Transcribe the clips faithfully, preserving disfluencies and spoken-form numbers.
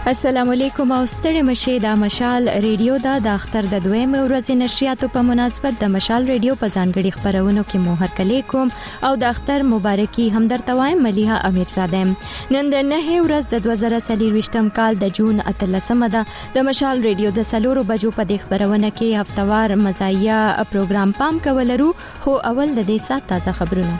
السلام علیکم او ستړي مشه د مشال ریډیو دا د اختر د دویم ورځې نشریاتو په مناسبت د مشال ریډیو په ځانګړي خبرونو کې مو هرکلی کوم او د اختر مبارکي همدرته وایم ملیحه امیرزاده. نن د نه ورځ د دوه زره څلرویشتم کال د جون اتلسمه ده. د مشال ریډیو د سلورو بجو په دې خبرونه کې هفتوار مزایا پروګرام پام کولرو خو اول د دې سات تازه خبرونه.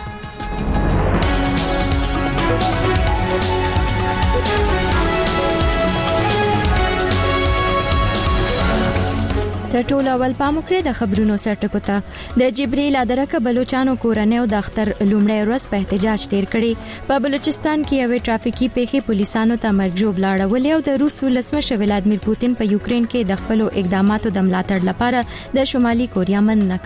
تر ټولو اول پام وکړئ د خبرونو سرټکو ته. د جبريل ادرکه بلوچستان کورنۍ او د اختر لومړی ورځ په احتجاج تیر کړي. په بلوچستان کې یوې ټرافیکي پیښې پولیسانو ته مرجوب لاړولې او د روس ولسمشر ولادمیر پوتین په یوکرين کې د خپل اقداماتو د ملاتړ لپاره د شمالي کوریا مننه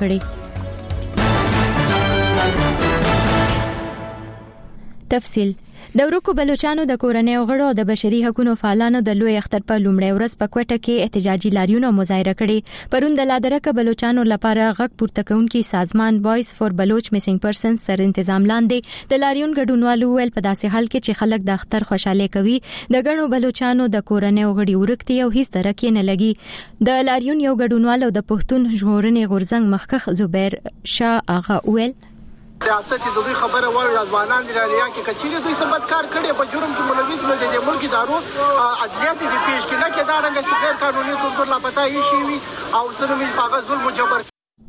کړې. تفصیل د ورکو بلوچستانو د کورنۍ غړو او د بشري حقوقو فعالانو د لوی اختر په لومړی ورځ په کوټه کې احتجاجي لاریون مظاهره کړي. پرون د لادرکه بلوچستانو لپاره غږ پورته کوونکی سازمان وایس فور بلوچ میسنګ پرسنز سر تنظیم لاندې د لاریون ګډونوالو ول په داسې حال کې چې خلک د اختر خوشاله کوي د غړو بلوچستانو د کورنۍ غړي ورکتي او هیڅ ترکه نه لګي. د لاریون یو ګډونوالو د پښتون ژغورنې غورزنګ مخکخ زبیر شاه اغا اول ریاست د دوی خبره وایي ځوانان د ریاض کې کچېره دوی سبد کار کړي په جرم کې ملوث نه دي. د ملک ادارو عدلیات دي پیش کې نه کې دا رنګ سفر قانوني تور لا پتا یې شي وي او سره می پاغه ظلم جبر.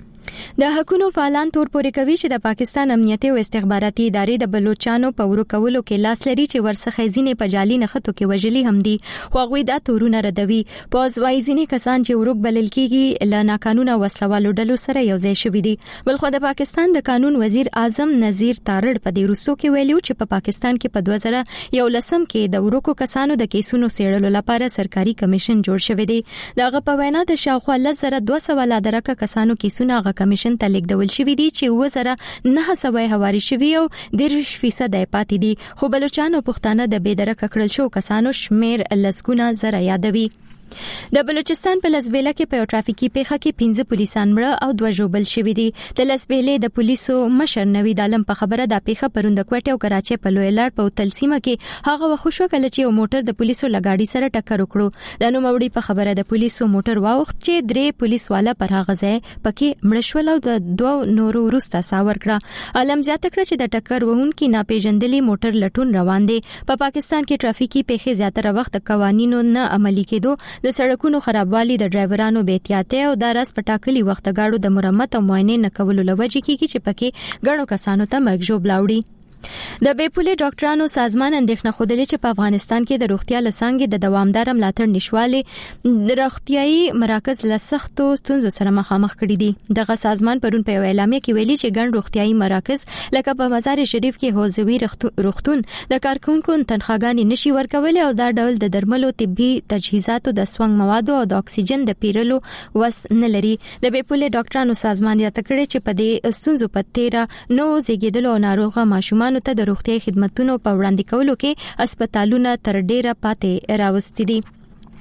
د حقوقو فعالان تور پورې کوي چې د پاکستان امنیتي او استخباراتي ادارې د بلوچستانو په ورکولو کې لاس لري چې ورڅخه ځینې په جعلي نښتو کې وژلي هم دي. خو هغوی دا تورونه ردوي. په ځوای ځینې کسان چې ورک بلل کېږي له ناقانونه وسلوالو ډلو سره یو ځای شوي دي. بلخو د پاکستان د قانون وزیر اعظم نذیر تارړ په دې روسو کې ویلو چې په پاکستان کې په دوه زره یولسم کې د ورکو کسانو د کیسونو څېړلو لپاره سرکاري کمیشن جوړ شوی دی. دغه په وینا د شاوخوا لس زره دوه سوه لادرکه کسانو کیسونه غو کمیشن ته لیکدول شوی دي چې وزره نه سوي حواري شوی او دېرش فیصد پاتې دي. خو بلوچستان او پښتانه د بېدرکه کړل شو کسانو شمیر لسګونه زره یادوي. د بلوچستان په لسبېله کې په یو ټرافیکي پیښه کې پنځه پولیسان مړه او دوه ژوبل شوي دي. د لسبېلې د پولیسو مشر نوید عالم په خبره د پیښه پروند کوټه او کراچي په لوی لار په تلسیمه کې هغه وخښو کله چې یو موټر د پولیسو لګاډي سره ټکر وکړو. د نوموړي په خبره د پولیسو موټر واوخت چې درې پولیس والا پر هغه ځای پکې مړ شول او د دوه نورو وروسته ساور کړه. عالم زیاته کړ چې د ټکر وهونکي ناپېژندلي موټر لټون روان دي. په پاکستان کې ټرافیکي پیښې زیاتره وخت قوانینو نه عملي کېدو د سړکونو خرابوالي د ډرایورانو بې احتیاطي او د راس پټاکلي وخت غاړو د مرمت او معاینې نه کولو لوجې کېږي چې پکې ګڼو کسانو ته مرګ ژوب لاوړي. د بیپولې ډاکټرانو سازمان اندېښنه خوده چې په افغانستان کې د روغتیا لسانګې د دوامدار ملاتړ نشوالي د روغتيایي مراکز له سختو ستونزو سره مخامخ کړي دي. دغه سازمان پرون په اعلامیه کې ویلي چې ګڼ روغتيایي مراکز لکه په مزار شریف کې حوزوي روغتون د کارکونکو تنخواګانې نشي ورکولای او دا ډول د درملو طبي تجهیزاتو د سونګ موادو او د اکسیجن د پیرلو وس نه لري. د بیپولې ډاکټرانو سازمان یاد کړی چې په دې ستونزو په تیر نو زیږیدلو او ناروغه ماشومان نو ته د روغتیايي خدماتو په وړاندې کولو کې هسپتالونه تر ډیره پاتې راوستي دي.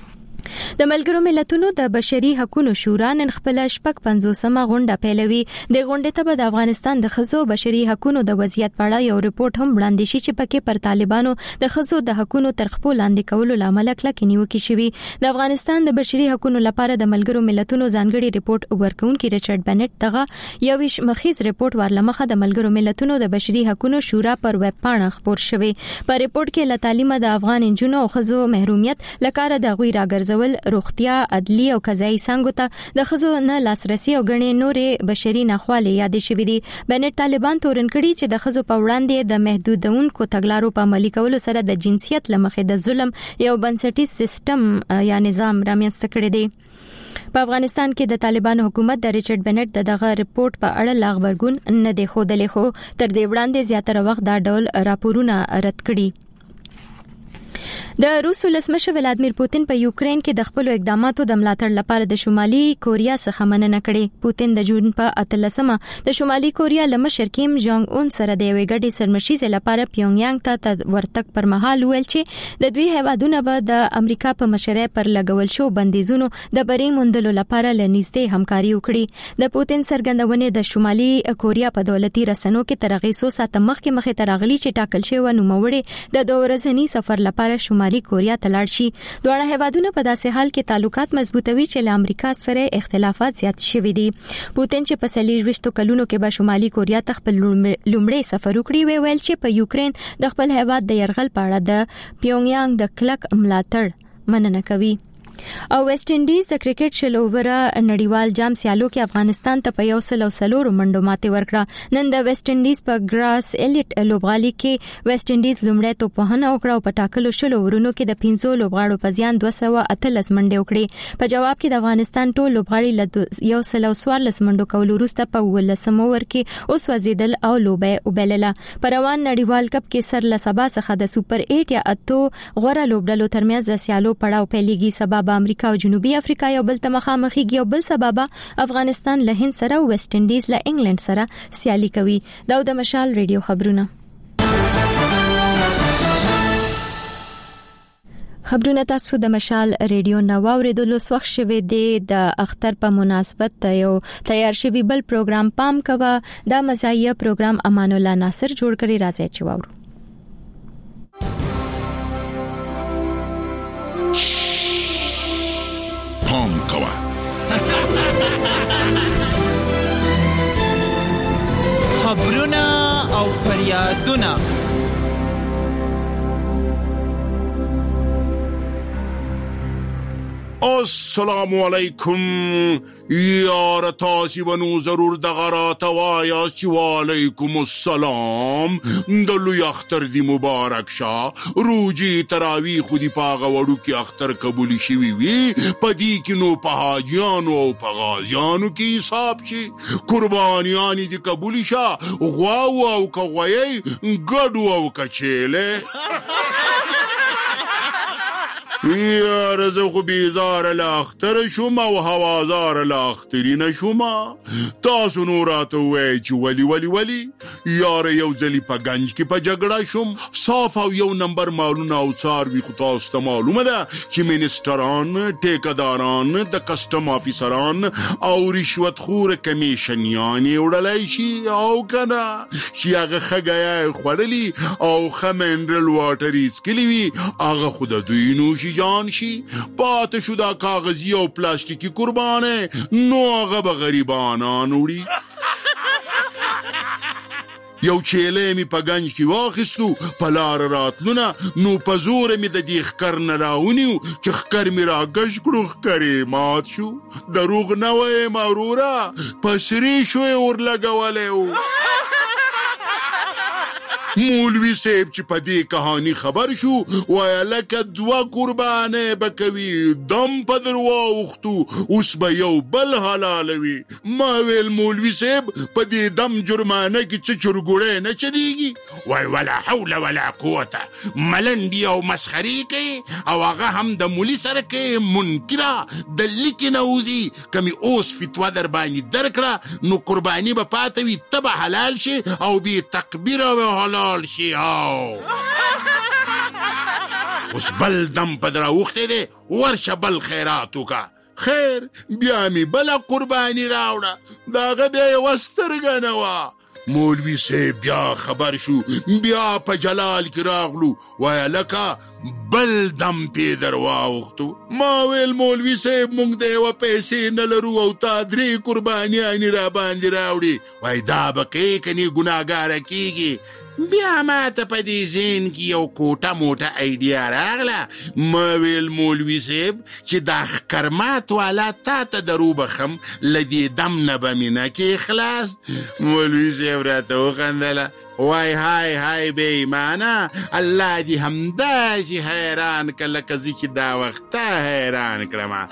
د ملګرو ملتونو د بشري حقوقو شورا نن خپل شپږ پنځوسمه غونډه پیلوي. د غونډې ته د افغانستان د خزو بشري حقوقو د وضعیت په اړه یو ریپورت هم وړاندې شي چې پکې پر طالبانو د خزو د حقوقو تر خپل لاندې کولو لامل کلکې نیوکې شوي. د افغانستان د بشري حقوقو لپاره د ملګرو ملتونو ځانګړي ریپورت ورکونکي ریچارډ بنټ دغه یوش مخیز ریپورت ورلمخه د ملګرو ملتونو د بشري حقوقو شورا پر ویب پاڼه خبر شوی. په ریپورت کې له تعلیمه د افغان انجونو او خزو محرومیت لکاره د غوي راګرځول روغتیا عدلی او قضایي څنګه ته د خزو نه لاسرسي او غنې نورې بشري ناخوالې یاد شوې دي. بنټ طالبان تورن کړي چې د خزو په وړاندې د محدودونکو تګلارو په عملي کولو سره د جنسیت لمخې د ظلم یو بنسټیز سیستم یا نظام رامنځته کړی دی. په افغانستان کې د طالبانو حکومت د ریچارډ بنټ دغه ریپورت په اړه لا خبرګون نه دی خوده خو تر دې وړاندې زیاتره وخت دا ډول راپورونه رد کړي. د روس ولسمشر ولادمیر پوتین په یوکرين کې د خپل اقداماتو د ملاتړ لپاره د شمالي کوریا څخه مننه کړې. پوتین د جون په اتلسمه د شمالي کوریا له مشر کیم جونګ اون سره د یوې ګډې سرمشيزې لپاره پیونګیانګ ته ورتګ پر مهال ویل چې د دوی هیوادونو به د امریکا په مشرۍ پر لګول شو بندیزونو د بری موندلو لپاره لنیزدې همکاري وکړي. د پوتین څرګندونه د شمالي کوریا په دولتي رسنیو کې ترغیسو سات مخکې مخې ترغلي چې ټاکل شوی و نو موړي د دوه ورځنی سفر لپاره شمالي شمالي کوریا ته لاړ شي. دواړه هیوادونه په داسې حال کې تعلقات مضبوطوي چې له امریکا سره اختلافات زیات شوي دي. پوتین چې په څلوېښتو کلونو کې به شمالي کوریا ته خپل لومړی سفر وکړي وی ویل چې په یوکرين د خپل هیواد د یرغل په اړه د پیونګیانګ د کلک ملاتړ مننه کوي. او ویسټ انډیز د کرکټ شل اووره نړیوال جام سیالو کې افغانستان ته په یو سل او څلور منډو ماتې ورکړه. نن د ویسټ انډیز په ګراس ایلیټ لوبغالي کې ویسټ انډیز لومړی توپوهنه وکړه او په ټاکلو شل اوورونو کې د پنځو لوبغاړو په زیان دوه سوه اتلس منډې وکړې. په جواب کې د افغانستان ټول لوبغاړي له یو سل او څوارلس منډو کولو وروسته په اوولسم اوور کې اوس وزیدل او لوبه وبلله. په روان نړیوال کپ کې سر له سبا څخه د سوپر اټ یا اتو غوړه لوبډلو ترمنځ د سیالو پړاو پیلېږي. سبا امریکا او جنوبي افریقا یو بل ته مخامخېږي او بل سبب افغانستان له هند سره او ویسټ انډیز له انګلند سره سیالي کوي. دا د مشال ریډیو خبرونه. خبرونه تاسو د مشال ریډیو نو اوریدلو وخت شوه د اختر په مناسبت یو تیار شوی بل پروګرام پام کوه. دا مزایه پروګرام امان الله ناصر جوړ کړی راځي چې واورو. پام کوه خبرونه او فریادونه السلام علیکم. یار تاسی و نو ضرور دغرات وایاست چی و علیکم السلام. دلوی اختر دی مبارک شا روجی تراوی خودی پاغا وڑو کی اختر قبولی شوی وی پدی کی نو پهاجیانو او پغازیانو کی حساب شی قربانیانی دی قبولی شا غواو او کغویی گڑو او کچیله. یار زه خو بیزار لاختر شوم او هوازار لاختری نشوم. تاسو نو راته وای چې ولی ولی ولی یار یو ځلی په گنج کې په جګړه شوم. صاف او یو نمبر مالونه او څاروي خو تاسو ته معلومه ده چې منسټران ټیکداران د کسټم افیسران او رشوت خور کمیشنیان وړلای شي او کنه چې هغه خګای خړلی او خمنرل واټر اسکلی وی هغه خود دوی نوشي جان شي پات شو دا کاغذی او پلاستیکی قربانه نو هغه به غریبانان وړي. یو چیله می په گنج کې واخستو په لار راتلونه نو په زور می د دې خکر نه راونیو چې خکر می را گش کړو خکرې مات شو. دروغ نه وای مرورا پسری شوی ور لګولې. مولوی صاحب چې په دې کہانی خبر شو وای لکه دوا قربانه بکوي دم په دروا وختو اوس به یو بل حلالوي. ما ویل مولوی صاحب په دې دم جرمانه کې چې چرګوړې نه چلیږي. وای ولا حول ولا قوت ملندی او مسخري کوي او هغه هم د مولوی سره کوي منکره د لیکي نوزي کمی اوس فتوا در باندې درکړه نو قرباني به پاتوي تبه حلال شي او بي تکبیر او حلال شي. او اوس بل دم پدرا وخته دي ورشه بل خیراتو کا خیر بیا می بلا قربانی راوړه داغه بیا وسترګ نه وا. مولوی سے بیا خبر شو بیا په جلال کی راغلو وای لکه بل دم پی دروا وختو. ما ویل مولوی سے مونږ دی و پیسې نه لرو او تا درې قربانیانی را باندې راوړي. وای دا بکې کني ګناګار کیږي. بیا ما ته په دې ذهن کې یو کوټه موټه ایډیا راغله. ما ویل مولوی صاحب چې دا خکرمات والا تا ته درو بخم لدی دم نه به مینه کې اخلاص. مولوی صاحب راته وخندله وای های های بے ایمانه الله دی همداسې حیران که لکه زه چې دا وخته حیران کړم.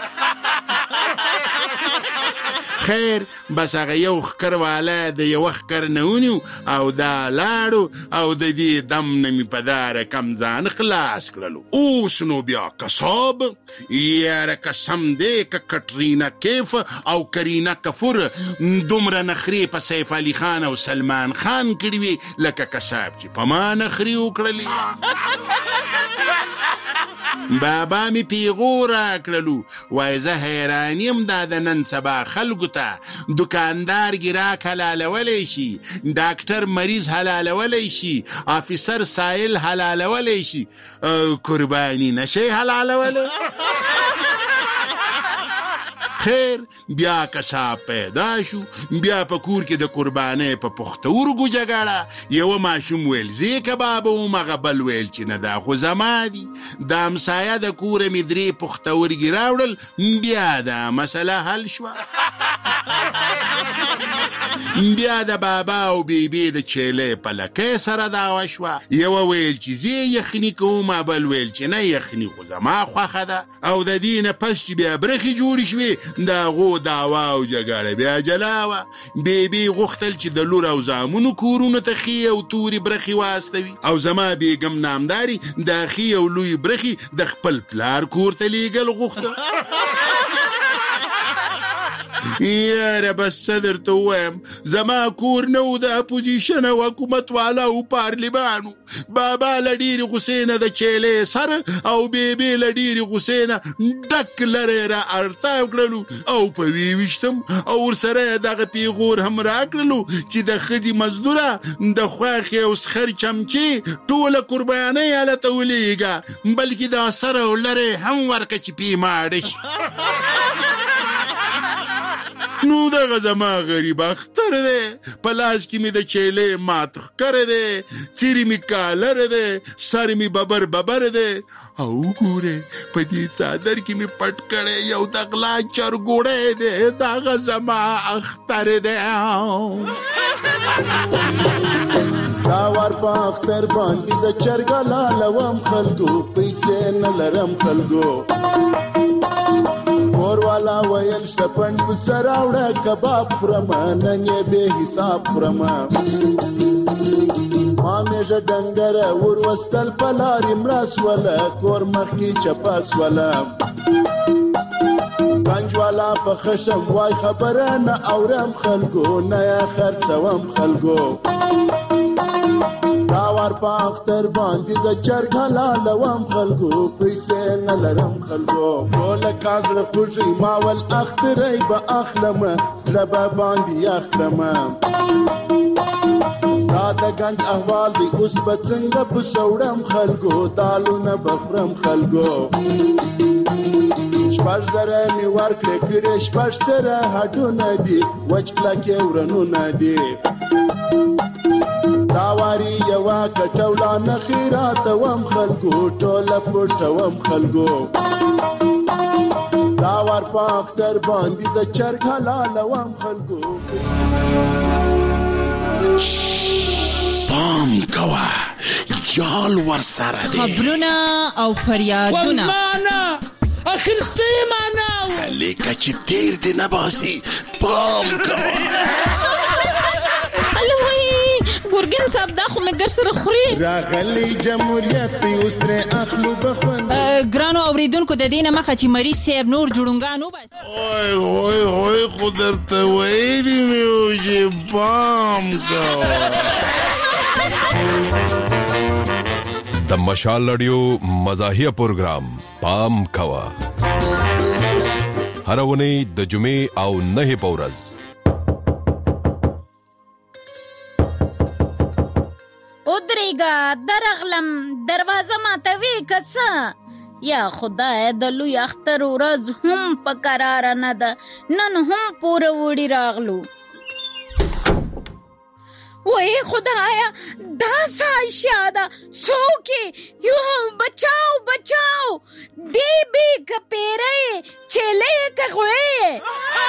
خیر بس هغه یو خکر والا د یو خکر نه ونیو او دا لاړو او د دې دم نه مې په داره کم ځان خلاص کړلو. اوس نو بیا کساب یاره قسم دی که کټرینا کیف او کرینا کفور دومره نخرې په سیف علي خان او سلمان خان کړي وي لکه کساب چې په ما نخرې وکړلې. بابا می پیغور راکړلو وای زه حیران یم دا د نن سبا خلکو ته دکاندار ګراک حلالولی شي، ډاکټر مریض حلالولی شي، افیسر سایل حلالولی شي، قربانی نشي حلالولی. خیر بیا کساب پیدا شو، بیا په کور کې د قربانۍ په پختورګو جګړه. یوه ماشوم ویل زه کباب وم، هغه بل ویل چې نه دا خو زما دي. د همسایه د کوره مې درې پختورګي راوړل، بیا دا مسله حل شوه. بیا د بابا او بیبي د چیلې په لکۍ سره دعوه شوه. یوه ویل چې زه یخني کوم، بل ویل چې نه یخني خو زما خوښه ده. او د دې نه پس چې بیا برخې جوړې شوې، د هغو دعوا او جګړه بیا جلا وه. بیبي غوښتل چې د لور او زامنو کورونو ته ښې او تورې برخې واستوي، او زما بیګم نامداري د ښې او لوی برخې د خپل پلار کور ته لیږل غوښته. یاره بس څه درته ووایم، زما کور نه و د اپوزیشن او حکومت والاو پارلمانو. بابا له ډېرې غوسې نه د چیلې سر او بیبي له ډېرې غوسې نه ډک لرې را ارتاو کړلو، او په ویې ویشتم او ورسره یې دغه پیغور هم راکړلو چې د ښځې مزدوره د خواښې او سخر چمچې ټوله قربانۍ هلته ولیږه، بلکې دا سر او لرې هم ورکه چې پې ماړه شي. نو دغه زما غریب اختر دی، په لاس کې مې د چیلې مات ښکر دی، څیرې مې کالر دی، سر مې ببر ببر دی، او ګورې په دې څادر کې مې پټ کړی یو د غلا چرګوړی دی. دغه زما اختر دی. دا وار په اختر باندې د چرګه لالوم خلکو، پیسې نه لرم خلکو. کور والا ویل شپن پسه راوړه کباب خورمه، نن یې بې حساب خورمه. ما میژه ډنګره ور وستل په لارې مړه سوله، کور مخکې چپه سوله. گنج والا په خشم وای خبره نه اورم خلکو، نه یې خرڅوم خلکو. دا وار په اختر باندې زه چرګ حلالوم خلکو، پیسې نه لرم خلکو. ټوله کاغړه خوږی ما ول اختری به اخلمه، زړه به باندې اخلمه. دا د گنج احوال دی اوس به څنګه پسه وړم خلکو، دالونه به خورم خلکو. شپږ زره مې ورکړې کړې شپږ زره هډونه دي، وچ کلکې ورنونه دي. دا واري یوه کټوله نښې راتوم خلکو، ټوله پټوم خلکو. دا وار په اختر باندې زه چرګ حلالوم خلکو. پام کوه جال ورسره دی. خبرونه او فریادونه اخر ستې معنا هلکه چې تیر دې نه باسي، پام کوه. ګورګین صاحب دا خو مې ګر سره خوري. راغلی جمهوریت اوس ترې اخلو بخوند. ګرانو اوریدونکو د دې نه مخه چې مریض صاحب نور جوړونګان وباسي. اوی اوی اوی خو درته ویلي مې و چې پام کوه. د مشال رادیو مزاحیه پروګرام پام کوه، هر اونۍ د جمعې او نهې په ورځ. ودرېږه درغلم دروازه ماتوي که څه؟ یا خدای د لوی اختر ورځ هم په قراره نه ده، نن هم پوره وړي راغلو. وای خدایا دا څه اشیا ده؟ څوک یو بچاو بچاو، دی بی که پیری چیلې که غوی.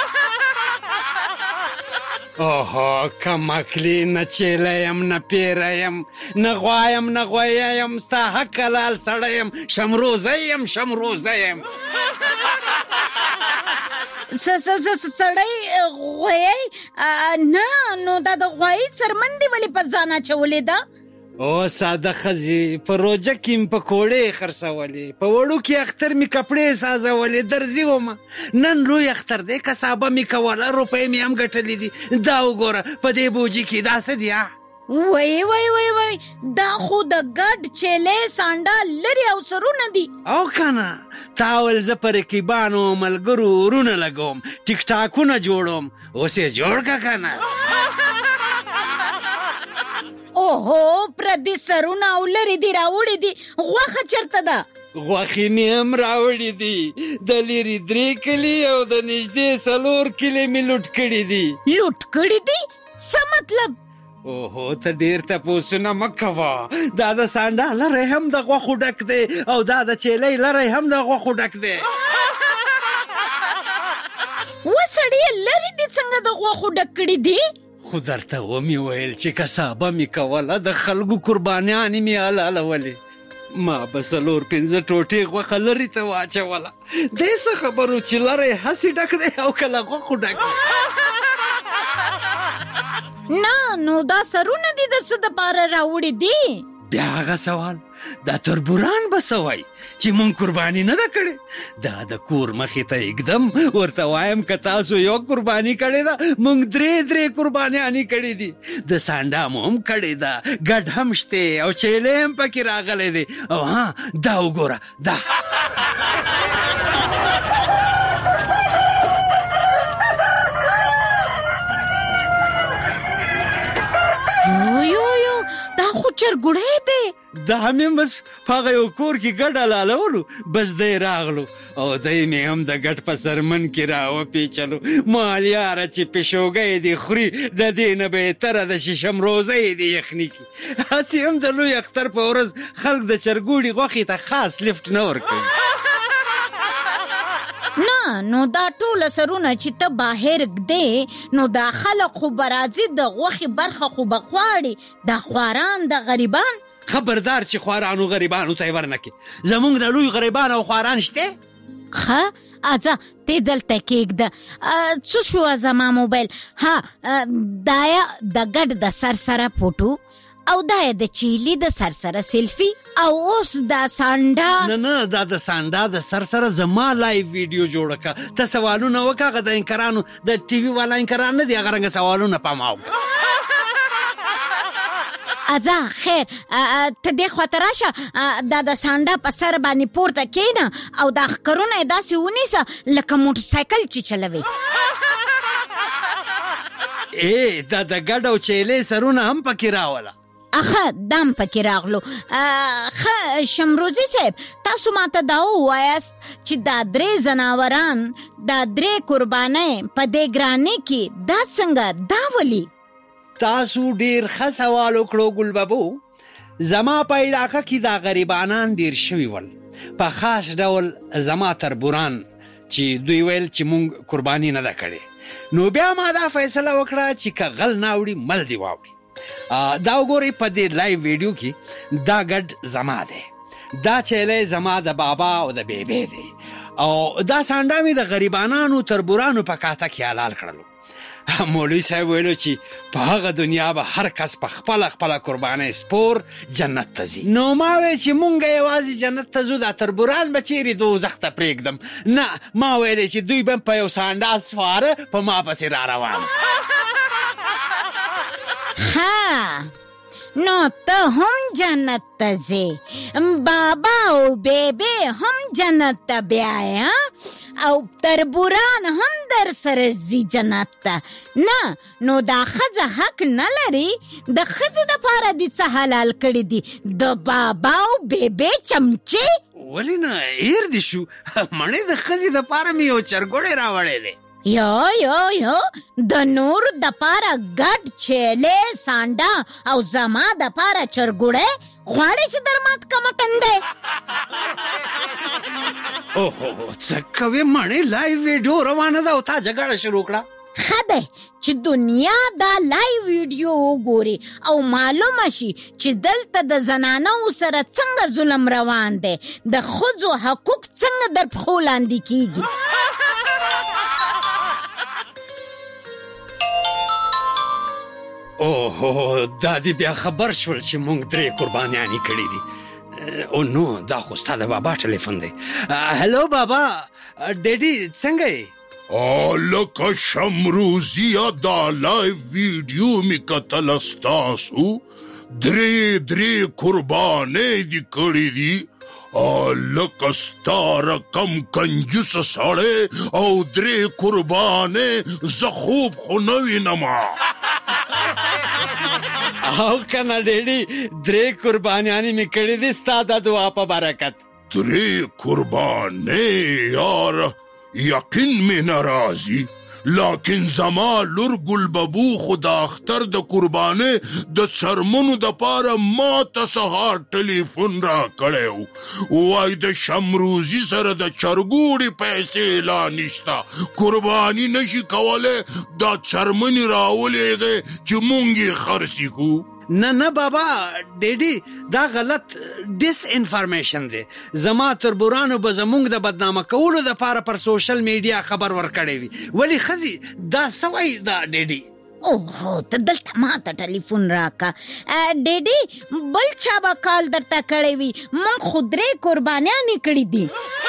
اوهو کم عقلی، نه چیلیم نه پیریم نه غوایم نه غویم، ستا حق حلال سړیم، شمروزه یم شمروزه یم. سړی غوی نه، نو دا د غوی څرمن دی ولې په ځان اچولې ده؟ او ساده ښځې په روژه کې مې پکوړې خرڅولې، په وړوکي اختر مې کپړې سازولې، درزي ومه. نن لوی اختر دی، کسابه مې کوله، روپۍ مې هم ګټلې دي. دا وګوره په دې بوجي کې دا څه دي؟ وای وای وای وای دا خو د ګډ چیلې سانډا لري او سرونه دي. او کنه تاول زه په رقیبانو ملګرو ورونه لګوم، ټیک ټاکونه جوړوم، اوس یې جوړ کا کنه. اوهو پردي سرونه او لري دي راوړي دي، غوښه چرته ده؟ غوښې مې هم راوړي دي، د لرې درې کلي او د نږدې څلور کلي مې لوټ کړي دي. لوټ کړي دي څه مطلب؟ اوهو ته ډېر تپوسونه مه کوه، دا د سانډا لری هم د غوښو ډک دی او دا د چیلۍ لری هم د غوښو ډک دی. وسړی لري دي څنګه د غوښو ډک کړي دي؟ خو درته ومې ویل چې کسابه مې کوله د خلکو قربانیانې مې حلالولې. ما به څلور پنځه ټوټې غوښه لرې ته واچوله. دې څه خبرو چې لری هسې ډک دی او کله غوښو ډک دی. نه نو دا سرونه دي د څه دپاره راوړي دي؟ بیا هغه سوال دا تربوران به څه وایي چې مونږ قرباني نه ده کړې؟ دا د کور مخې ته ایږدم ورته وایم که تاسو یو قرباني کړې ده مونږ درې درې قربانیانې کړې دي. د سانډا مو هم کړې ده، ګډ هم شته او چیلې هم پکې راغلی دی. او ها دا وګوره دا خو چرګوړی دی. دا مې بس په هغه یو کور کې ګډ حلالولو، بس دی راغلو او دی مې هم د ګډ په سرمن کې راوپیچلو. مالیاره چې پیشوګی دی خوري د دې نه بهتره ده چې شمروزی دی یخني کې. هسې هم د لوی اختر په ورځ خلک د چرګوړي غوښې ته خاص لفټ نه ورکوي. نه نو دا ټوله سرونه چې ته باهر ږدې نو دا خلق خو به راځي د غوښې برخه خو به غواړي. دا خواران د غریبان خبردار چې خوارانو غریبانو ته یې ورنکې. زمونږ د لوی غریبان او خواران شته؟ ښه اځه ته دلته کېږده. څه شوه زما موبایل؟ ها دا یې د ګډ د سر سره فوټو او دا یې د چیلي د سر سره سیلفي او اوس دا سانډا. نه نه دا د سانډا د سر سره زما لایو ویډیو جوړه که. ته سوالونه وکړه هغه د انکرانو د ټي وي والا انکران نه دي هغه رنګه سوالونه پام وکړه. اځه خیر ته دې خواته راشه دا د سانډا په سر باندې پورته کېنه او دا ښکرونه یې داسې ونیسه لکه موټرسایکل چې چلوي. ای دا د ګډ او چیلې سرونه هم پکې راوله. اخه دم پکې راغلو. ښه شمروزي صاحب تاسو ماته دا ووایاست چې دا درې ځناوران دا درې قربانۍ په دې ګرانۍ کې دا څنګه دا ولي؟ تاسو ډیر ښه سوال وکړو ګل بابو. زما په علاقه کې دا غریبانان ډیر شوي ول، په خاص ډول زما تربوران چې دوی ویل چې مونږ قرباني نه ده کړې. نو بیا ما دا فیصله وکړه چې که غل ناوړي مل دی واوړي. دا وګورئ په دې لایو ویډیو کې دا ګډ زما دی، دا چیلې زما د بابا او د بیبي دی او دا سانډا مې د غریبانانو تربورانو په کاته کې حلال کړلو. مولوي صاحب ویلو چې په هغه دنیا به هر کس په خپله خپله قربانۍ سپور جنت ته ځي. نو ما وی چې مونږ یوازې جنت ته ځو دا تربوران به چیرې دوزخ ته پرېږدم؟ نه ما ویلی چې دوی به په یو سانډا سواره په ما پسې را روان. ها نو ته هم جنت ته ځې، بابا او بیبي هم جنت ته بیایه او تربوران هم در سره ځي جنت ته. نه نو دا ښځه حق نه لري د ښځې دپاره دې څه حلال کړي دي؟ د بابا او بیبي چمچې؟ ولې نه هیر دې شو مړې د ښځې دپاره مې یو چرګوړی راوړی دی. یو یو یو د نور دپاره ګډ چیلې سانډا او زما دپاره چرګوړی غواړې چې در مات کمه تندی؟ اوهو څه کوې مړې لایو ویډیو روانه ده او تا جګړه شروع کړه. ښه دی چې دنیا دا لایو ویډیو وګوري او معلومه شي چې دلته د زنانو سره څنګه ظلم روان دی، د ښځو حقوق څنګه در پښو لاندې کیږي. اوهو دا دی بیا خبر شول چې مونږ درې قربانیانې کړي دي. او نو دا خو ستا د بابا ټلیفون دی. هلو بابا ډیډي څنګه یې؟ لکه شمروزیه دا لایو ویډیو مې کتله ستاسو درې درې قربانې دي کړې دي لکه ستا رقم کنجوس سړی او درې قربانې زه خوب خو نه وینمه او کنه ډیډي درې قربانیانې مې کړې دي ستا د دعا په برکت درې قربانې یاره یقین مې نه راځي لیکن زما لور ګلببو خو د اختر د قربانې د څرمنو دپاره ماته سهار ټلیفون را کړی وای د شمروزي سره د چرګوړې پیسې لا نشته قرباني نشي کولی دا څرمنې راولېږې چې مونږ یې خرڅې کړو نه نه بابا ډیډي دا غلط ډیس انفارمیشن دی زما تربورانو به زمونږ د بدنامه کولو دپاره پر سوشل میډیا خبر ورکړی وي ولې ښځې دا څه وایي دا ډیډي اوهو ته دلته ما ته ټلیفون راکه ډیډي بل چا به کال درته کړی وي موږ خو درې قربانیانې کړي دي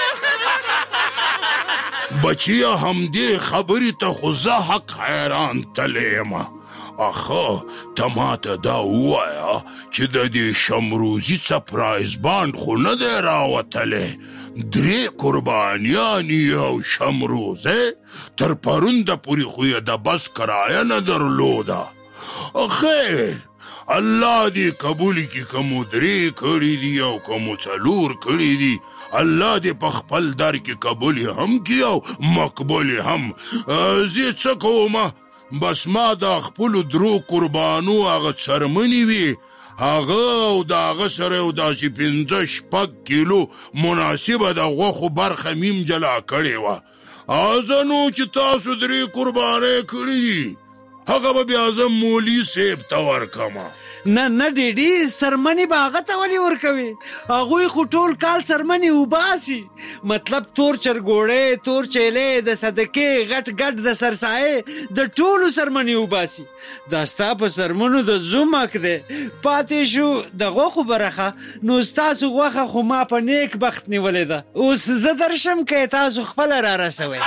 بچیه همدې خبرې ته خو زه حق حیران تلی یم اخه ته ماته دا ووایه چې د دې شمروزي سپرایز بانډ خو نه دی راوتلی درې قربانیانې او شمروزه تر پرونده پورې خو یې د بس کرایه نه درلوده خیر الله دې قبول کړي که مو درې کړي دي او که مو څلور کړي دي الله دې په خپل در کې قبول هم کړي او مقبول هم زه څه کومه بس ما د خپلو درو قربانو هغه څرمنې وي هغه او د هغه سره یو داسې پنځه شپږ کیلو مناسبه د غوښو برخه میم جلا کړې وه زه نو چې تاسو درې قربانۍ کړي دي هغه به بیا زه مولي صاحب ته ورکمه نه نه ډیډي سرمنې به هغه ته ولې ورکوي هغوی خو ټول کال سرمنې وباسي مطلب تور چرګوړی تور چیلې د صدقې غټ غټ د سرسایې د ټولو سرمنې وباسي دا ستا په سرمنو د زومک دی پاتې شو د غوښو برخه نو ستاسو غوښه خو ما په نیک بخت نیولې ده اوس زه درشم که تاسو خپله را رسوئ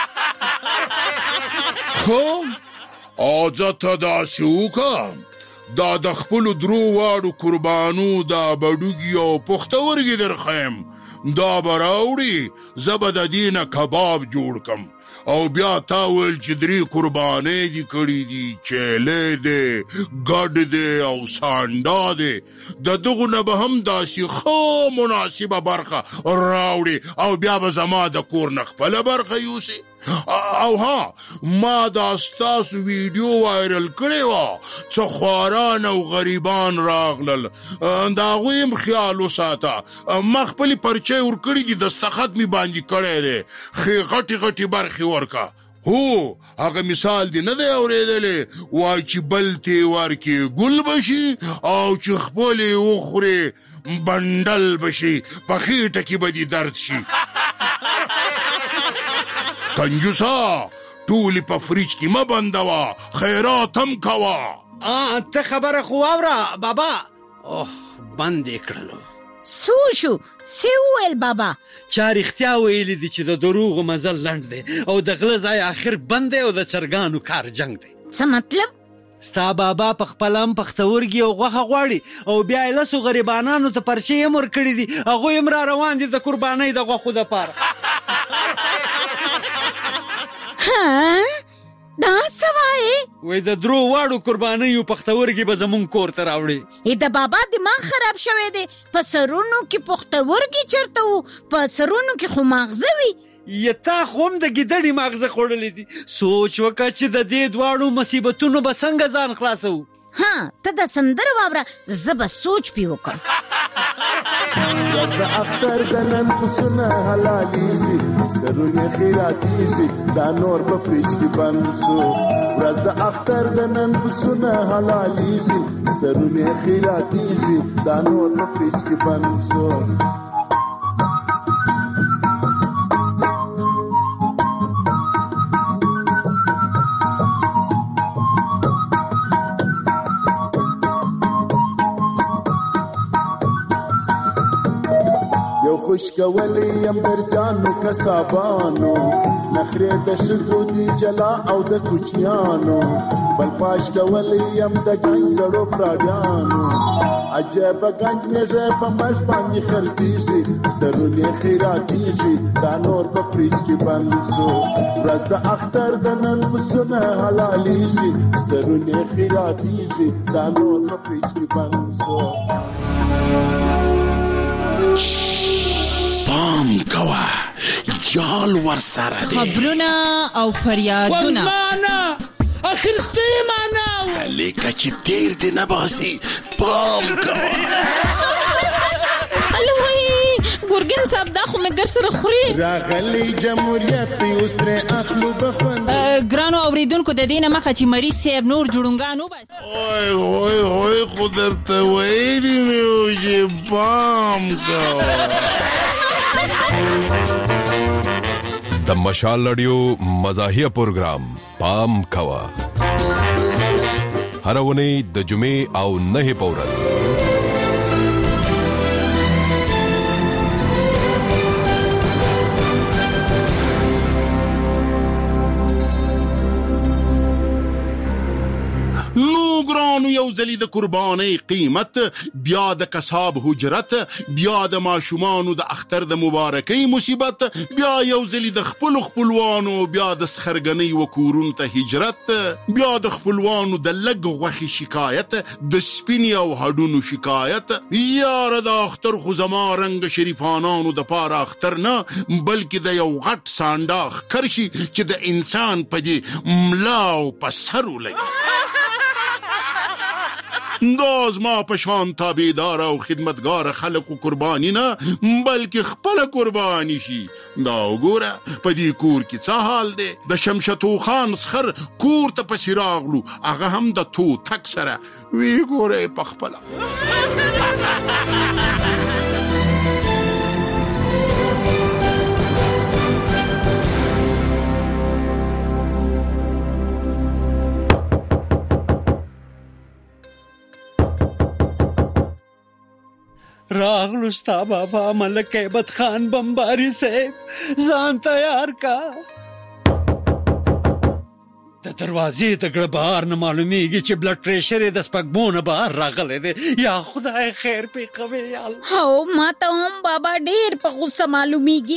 خو زه ته داسې وکړم دا د خپلو درو واړو قربانو دا بډوګي او پختورګي درخیم دا به راوړي زه به د دې نه کباب جوړ کم او بیا تا ویل چې درې قربانۍ دي کړي دي چیلې دی ګډ دی او سانډا دی د دغو نه به هم داسې ښه مناسبه برخه راوړي او بیا به زما د کور نه خپله برخه یوسي او ها ما دا ستاسو ویډیو وایرل کړی وه څه خواران او غریبان راغلل د هغوی هم خیال وساته ما خپلې پرچې ورکړي دي دستخط مې باندې کړی دی ښې غټې غټې برخې ورکه هو هغه مثال دی نه دی اورېدلی وای چې بل ته ورکې ګل بشي او چې خپلې وخورې بنډل بشي په خېټه کې به دې درد شي کنجوسا ټولې په فریج کې مه بندوه خیرات هم کوه ته خبره خو واوره بابا اوه بند یې کړلو سو شو څه وویل بابا چا رښتیا ویلي دي چې د دروغو مزل لنډ دی او د غله ځای آخر بند دی او د چرګانو کار جنګ دی څه مطلب ستا بابا په خپله هم پښتورګي او غوښه غواړي او بیا یې لسو غریبانانو ته پرچې هم ورکړي دي هغوی هم را روان دي د قربانۍ د غوښو دپاره ها دا څه وایې وای د درو واړو قربانیو پښتورګي به زمونږ کور ته راوړي د بابا دماغ خراب شوی دی په سرونو کې پښتورګي چېرته وو په سرونو کې خو ماغزه وي یا تا خو هم د ګیدړې ماغزه خوړلې دي سوچ وکړه چې د دې دواړو مصیبتونو به څنګه ځان خلاصوو ها ته د سندره واوره زه به سوچ پې وکړم د اختر د نن پسونه حلالېږي سرونه خیراتېږي دا نور په فریج کې بند شو ورځ د اختر د نن پسونه حلالېږي سرونه خیراتېږي دا نور په فریج کې بند شو خوش کولی یم درزیانو کسابانو نخرې د ښځو دي جلا او د کوچنیانو بل فاش کولی یم د ګنج زړو پراډیانو عجبه ګنج میږه په مش باندې خرڅیږي سرونه خیراتیږي دا نور په فریج کې بند سو ورځ د اختر د نن پسونه حلالیږي سرونه خیراتیږي دا نور په فریج کې بند سو پام کوه یال ورسره دی خبرونه او فریادونه والمانا اخرستی مانا لیکه چې تیر دی نباسي پام کوه الوی ګورګین صاحب دا خو مې ګر سره خوري راغلی جمهوریت اوس ترې اخلو بخوند ګرانو اوریدونکو د دې نه مخه چې مریض صاحب نور جوړونګان وباسي اوی اوی اوی خو درته ویلي مې وو چې پام کوه د مشال رادیو مزاحیه پروګرام پام کوه هر اونۍ د جمعې او نهه په ورځ ګرانو یو ځلې د قربانۍ قیمت بیا د کساب حجرت بیا د ماشومانو د اختر د مبارکۍ مصیبت بیا یو ځلې د خپلو خپلوانو بیا د سخرګنۍ و کورونو ته هجرت بیا د خپلوانو د لږ غوښې شکایت د سپینې او هډونو شکایت یاره د اختر خو زما رنګ شریفانانو د پاره اختر نه بلکې د یو غټ سانډا ښکر شي چې د انسان په دې ملا او په سر ولګي دا زما په شان تابعدار او خدمتګار خلکو قرباني نه بلکې خپله قرباني شي دا وګوره په دې کور کې څه حال دی د شمشتو خان سخر کور ته پسې راغلو هغه هم د تو تک سره وی ګوره په خپله راغلو ستا بابا ملک عبد خان بمباری صاحب ځان تیار کا د دروازې د ګړه بهار نه معلومیږي چې بلډ پریشر یې د سپږمو نه بهر راغلی دی یا خدای خیر پې کوي یال هو ما ته هم بابا ډېر په غوسه معلومیږي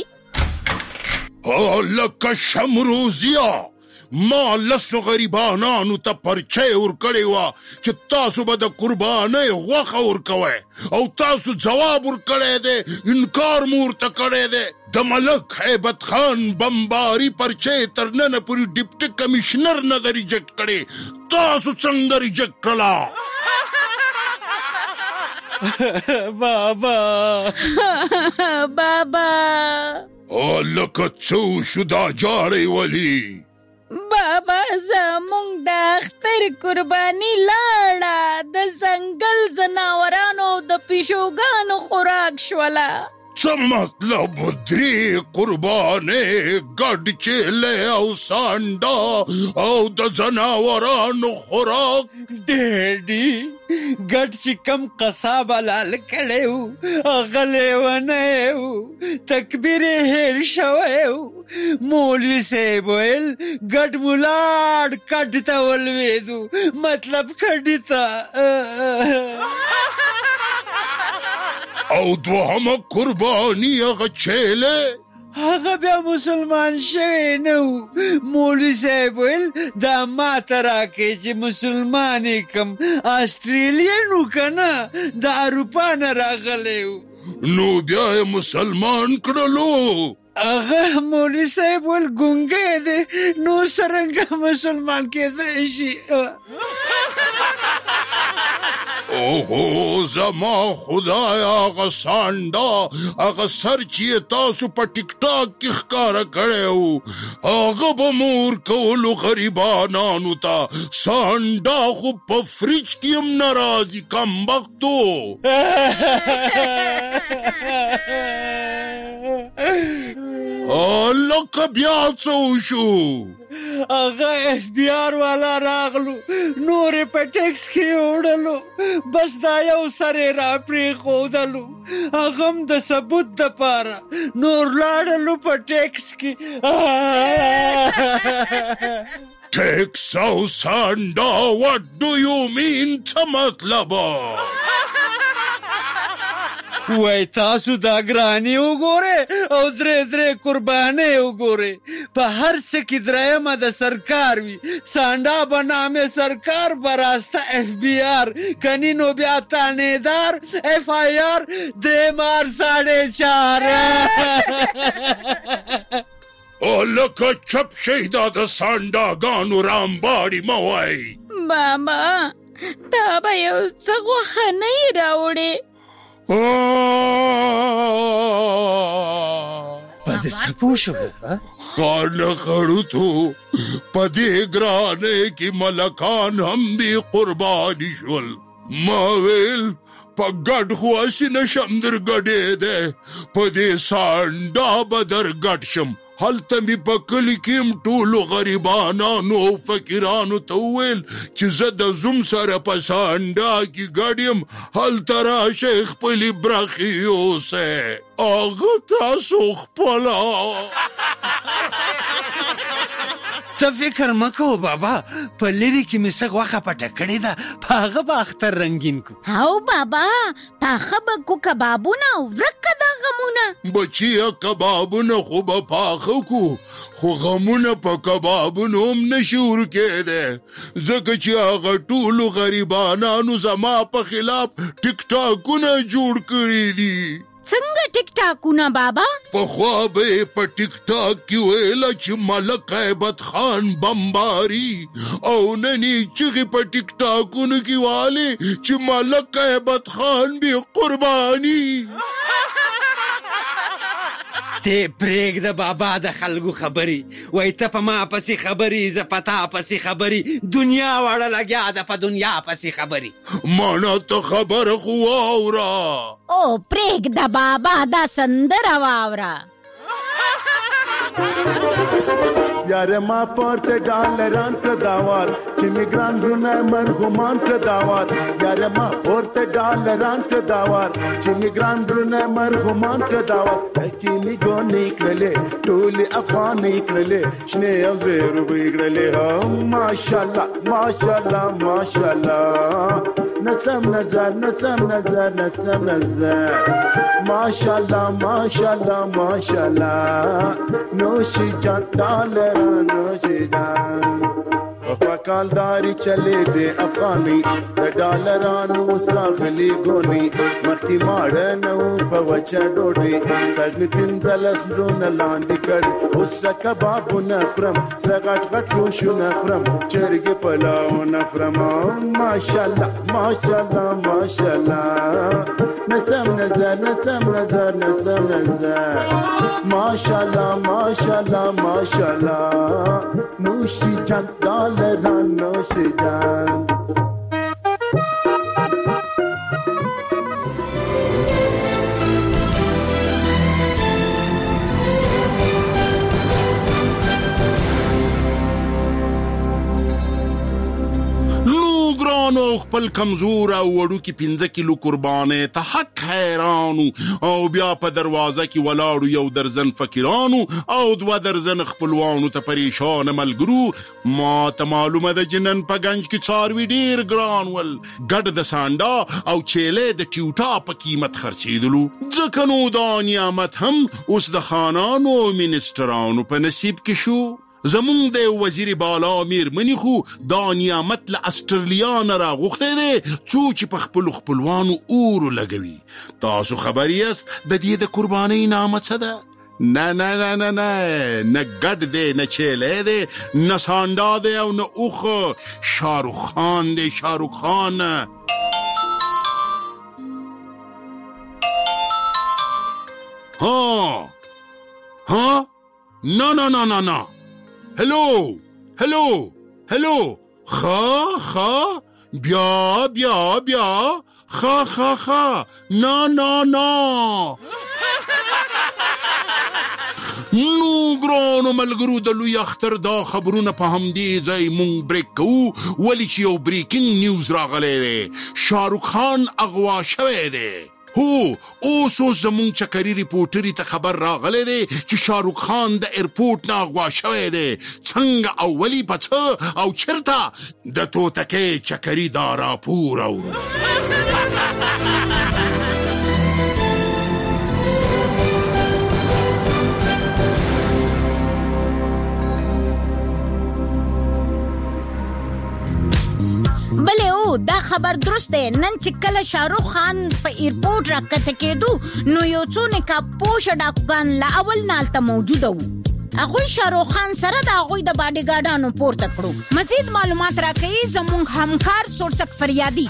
لکه شمروزیه ما لسو غریبانانو ته پرچې ورکړې وه چې تاسو به د قربانۍ غوښه ورکوئ او تاسو ځواب ورکړی دی انکار مو ورته کړی دی د ملک هیبت خان بمباري پرچې تر ننه پورې ډیپټي کمیشنر نه ده ریجکټ کړې تاسو څنګه ریجکټ کړله بابا بابا لکه څه وشو دا جاړې ولي بابا زمونږ د اختر قرباني لاړه د ځنګل ځناورانو د پیشوګانو خوراک شوله څه مطلب درې قربانې ګډ چیلې او سانډا او د ځناورانو خوراک ډېډي ګډ چې کم قصاب حلال کړی و هغه لیونی و تکبیر یې هېر شوی و مولوي صاحب ویل ګډ مو لاړ کډ ته ولوېدو مطلب کډې ته او دوهمه قرباني هغه چیلې هغه بیا مسلمان شوی نه و مولوي صاحب ویل دا ماته راکړئ چې مسلمان یې کم آسټریلین و که نه د اروپا نه راغلی و نو بیا یې مسلمان کړلو هغه مولوي صاحب ویل ګونګی دی نو څرنګه مسلمان کېدی شي اوهو زما خدای هغه سانډا هغه سر چې یې تاسو په ټیک ټاک کې ښکاره کړی و هغه به مو ورکولو غریبانانو ته سانډا خو په فریج کې هم نه راځي کمبختو لکه بیا څه وشو؟ هغه اف بی آر والا راغلو، نور په ټیکس کې وړلو، بس دا یو سر یې را پرېښودلو، هغه هم د ثبوت دپاره، نور لاړلو په ټیکس کې. ټیکس او سانډا what do you mean څه مطلب؟ وای تاسو دا ګراني وګورئ او درې درې قربانۍ وګورئ، په هر څه کې درېیمه د سرکار وي، سانډا به نامې سرکار به راسته اف بی آر، کنی نو بیا تانیدار اف آی آر درېمار ساڑھے چار. او لکه چپ شئ، دا د سانډاګانو رامباړي مه وایئ. بابا تا به یو څه غوښه نه یې راوړې؟ په دې څه پوه شوې؟ خانه خړوتو په دې ګرانۍ کې ملکان هم بې قرباني شول. ما ویل په ګډ خو هسې نشم در ګډېدی، په دې سانډا به در ګډ شم. هلته مې په کلي کې هم ټولو غریبانانو او فقیرانو ته وویل چې زه د زوم سره په سانډا کې ګډ یم، هلته راشئ خپلې برخې یوسئ. هغه تاسو خپله ته فکر مه کوه بابا، په لرې کې مې څه غوښه پټه کړې ده، په هغه به اختر رنګین کو. او بابا پاخه به کو کبابونه او ورکه دا غمونه. بچیه کبابونه خو به پاخه کو، خو غمونه په کبابونو هم نشي ورکېدی، ځکه چې هغه ټولو غریبانانو زما په خلاف ټیک ټاکونه جوړ کړي دي. څنګه ټیک ټاکونه بابا؟ پخوا به یې په ټیک ټاک کې ویله چې ملک هیبت خان بمباري، او نن یې چغې په ټیک ټاکونو کې والې چې ملک هیبت خان بې قرباني. ته پرېږده بابا د خلکو خبرې، وایي ته په ما پسې خبرې، زه په تا پسې خبرې، دنیا واړه لګیا ده په دنیا پسې خبرې. مانا ته خبره خو واوره. او پرېږده بابا دا سندره واوره. یاره ما پورته ډالران کړه داوال چې میګران زړونه مرغومان کړه داوال. یاره ما پورته ډالران کړه داوال چې میګران زړونه مرغومان کړه داوال. کیلي ګونې کړلې ټولې افغانۍ کړلې، شنې او زړې روبۍ کړلې. ماشاءالله ماشاءالله ماشاءالله، نسم نظر نسم نظر نسم نظر، ماشاءالله ماشاءالله ماشاءالله، نوشي جان ډالر نوشي جان. وفاکالداری چلے دے افغانی د ډالرانو سراغلی ګونی، مخکې ماړه نو په وچه ډوډۍ سږمې پنځلس زړونه لاندې کړي. اوس سره کبابونه خورم، سره غټ غټ روشونه خورم، چرګې پلاونه خورم. ماشاءالله ماشاءالله ماشاءالله، نسم نظر نسم نظر نسم نظر، ماشاءالله ماشاءالله ماشاءالله، نوشي جان ډالران نوشي جان. ګرانو خپل کمزور او وړو کې پنځه کیلو قربانې ته حق حیرانو، او بیا په دروازه کې ولاړو یو درزن فقیرانو او دوه درزن خپلوانو ته پریشان ملګرو. ما ته معلومه ده چې نن په ګنج کې څاروي ډېر ګران ول، ګډ د سانډا او چیلې د ټیوټا په قیمت خرڅېدلو، ځکه نو دا نعمت هم اوس د خانانو او منسټرانو په نصیب کې شو. زمون د وزیر بالا میرمنې خو دا نعمت له استرالیا نه راغوښتی دی څو چې په خپلو خپلوانو اور لګوي. تاسو خبر یاست د دې د قربانۍ نامه څه ده؟ نه نه نه نه نه نه ګډ دی، نه چیلی دی، نه سانډا دی او نه اوښ. شاروخ خان دی، شاروخ خان. ها ها نه نه نه نه نه هلو هلو هلو، خا خا بیا بیا بیا، خا خا خا، نا نا نا نو ګرانو ملګرو د لوی اختر دا خبرونه په همدې ځای مونږ بریک کوو ولې چې یو بریکینګ نیوز راغلی دی. شاهرخ خان اغوا شوی دی. هو اوس اوس زمونږ چکري ریپورټري ته خبر راغلی دی چې شاهرخ خان د ایرپورټ نه اغوا شوی دی. څنګه او ولې په څه او چېرته د توتکۍ چکري دا راپور اورو. بلې او دا خبر درست دی. نن چې کله شاهرخ خان په ایرپورټ راکته کېدو نو یو څو نقابپوشه ډاکوګان له اول نه هلته موجوده وو. هغوی شاهرخ خان سره د هغوی د باډي ګارډانو پورته کړو. مزید معلومات راکوي زموږ همکار سورسک فریادي.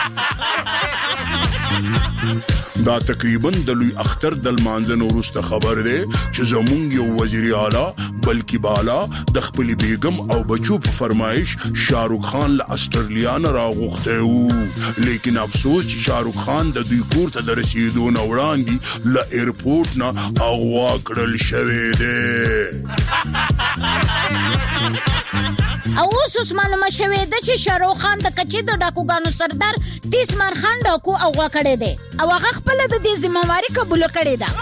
دا تقریبا د لوی اختر د لمانځه نه وروسته خبر دی چې زمونږ یو وزیر اعلی بلکې بالا د خپلې بیګم او بچو په فرمایش شاهرخ خان له استرالیا نه راغوښتی وو. لیکن افسوس چې شاهرخ خان د دوی کور ته د رسېدو نه وړاندې له ایرپورټ نه اغوا کړل شوی دی. او اوس اوس معلومه شوې ده چې شاهرخ خان د کچې د ډاکوګانو سردار تیسمار خان ډاکو اغوا کړی دی او هغه خپله د دې ذمهواري قبوله کړې ده.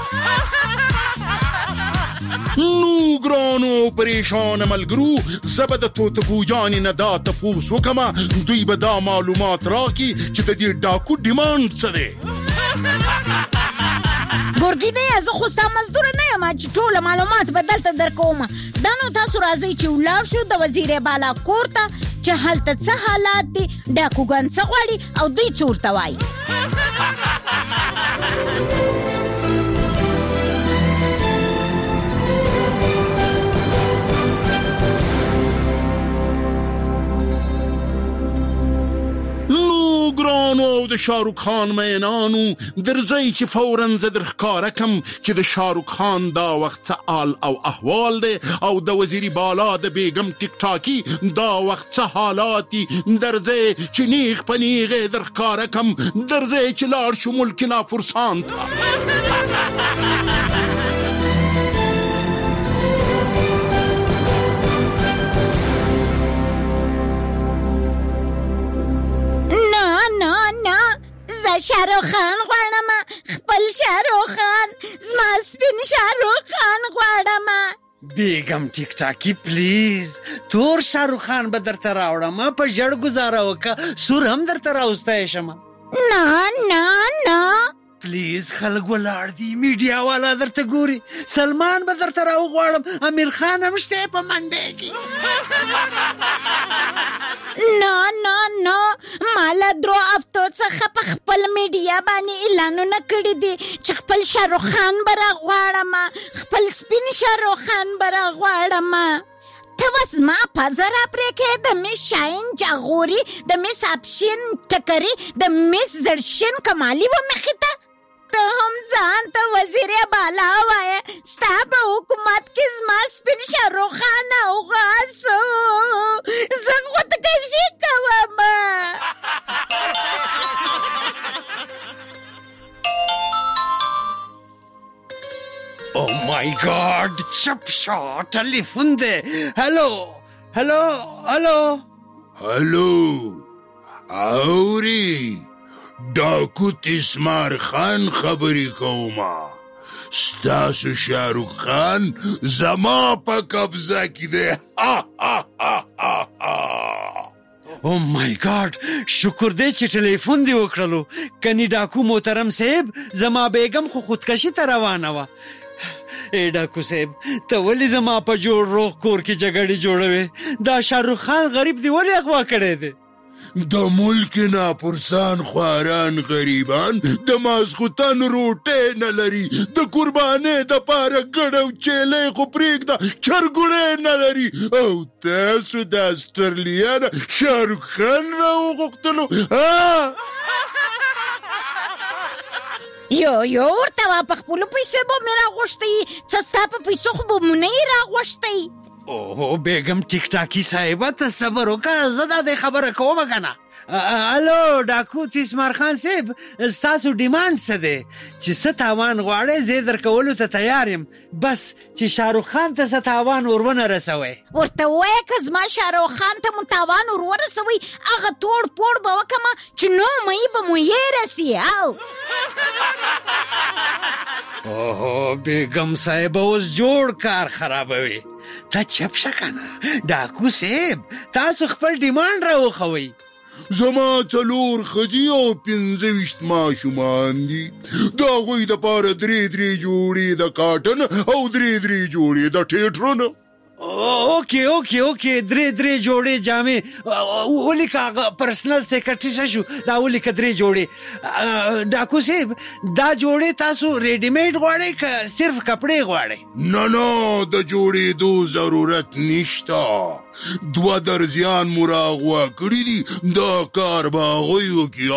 نو ګرانو پریشان ملګرو زه به د توتکو جانې نه دا تپوس وکمه دوی به دا معلومات راکي چې د دې ډاکو ډیمانډ څه دی. ګورګینه زه خو ستا مزدوره نه یم چې ټوله معلومات به دلته درکومه. دا نو تاسو راځئ چې ولاړ شو د وزیر بالا کور ته چې هلته څه حالات دي، ډاکوګان څه غواړي او دوی څه ورته وایي. ګرانو او د شاهرخ خان مینانو درځئ چې فوراً زه در ښکاره کم چې د شاهرخ خان دا وخت څه حال او احوال دی او د وزیري بالا د بیګم ټیک ټاکي دا وخت څه حالات دي. درځئ چې نیغ په نیغې در ښکاره کم، درځئ چې لاړ شو ملک نافرسان ته. شاهرخ خان غواړم، خپل شاهرخ خان، زما سپین شاهرخ خان غواړم. بیگم ټیک ټاکی پلیز تور شاهرخ خان به درته راوړم، په ژړ گزاره وکړه، سور هم درته راوستی شم. نه نه نه پلیز خلک ولاړ دي، میډیا والا درته ګوري، سلمان به درته راوغواړم، امیر خان هم شته په منډې کې. نه نه نه ما له درو هفتو څخه په خپل میډیا باندې اعلانونه کړي دي چې خپل شاهرخ خان به راغواړم، خپل سپین شاهرخ خان به راغواړم. ته به زما پزه راپرېږې د مس شاهین جاغوري، د مس آبشین ټکري، د مس زرشین کمالي و مخې ته ته هم ځان ته وزیر بالا وایه، ستا په حکومت کې زما سپین شاهرخ خان اوغاسو، زه خودکشي کوم. او مای گاډ چپ شو، ټلیفون دی. هلو هلو هلو هلو اوري ډاکو تیسمار خان خبرې کومه، ستاسو شاهرخ خان زما په قبضه کې دی. او مای گاډ شکر دی چې ټلیفون دی وکړلو، کني ډاکو محترم صاحب زما بیګم خو خودکشي ته روانه وه. ای ډاکو صاحب ته ولې زما په جوړ روغ کور کې جګړې جوړوې؟ دا شاهرخ خان غریب دی ولې اغوا کړی دی؟ د ملک ناپرسان خواران غریبان د ماسخوتن روټې نه لري، د قربانۍ د پاره ګډ او چیلۍ خو پرېږده چرګوړی نه لري، او تاسو د استرالیا نه شاهرخ خان راوغوښتلو. یو یو ورته وه په خپلو پیسو به مې راغوښتی، څه ستا په پیسو خو به مو نه یې راغوښتی. اوه بیگم ټیک ټاکی صاحبه ته صبر وکړه، زه دا دې خبره کومه که نه. الو ډاکو تیسمار خان صاحب ستاسو ډیمانډ څه دی چې څه تاوان غواړئ زه درکولو ته تیار یم بس چې شاهرخ خان ته څه تاوان ور ونه رسوئ ورته ووایه که زما شاهرخ خان ته مو تاوان ور ورسوئ هغه توړ پوړ به وکړمه چې نو مۍ به مو یې رسي او اوهو بیګم صاحب اوس جوړ کار خرابوي ته چپ شه کنه ډاکو صاحب تاسو خپل ډیمانډ راوښوئ زما څلور ښځې او پنځه ویشت ماشومان دي د هغوی دپاره درې درې جوړې د کاټن او درې درې جوړې د ټیټرونه اوکې اوکې اوکې درې درې جوړې جامې ولیکه هغه پرسنل سیکرټري څه شو دا ولیکه درې جوړې ډاکو صاحب دا جوړې تاسو ریډیمیډ غواړئ که صرف کپړې غواړئ نه نه د جوړېدو ضرورت نشته دوه درزیان مو راغوه کړي دي دا کار به هغوی وکړي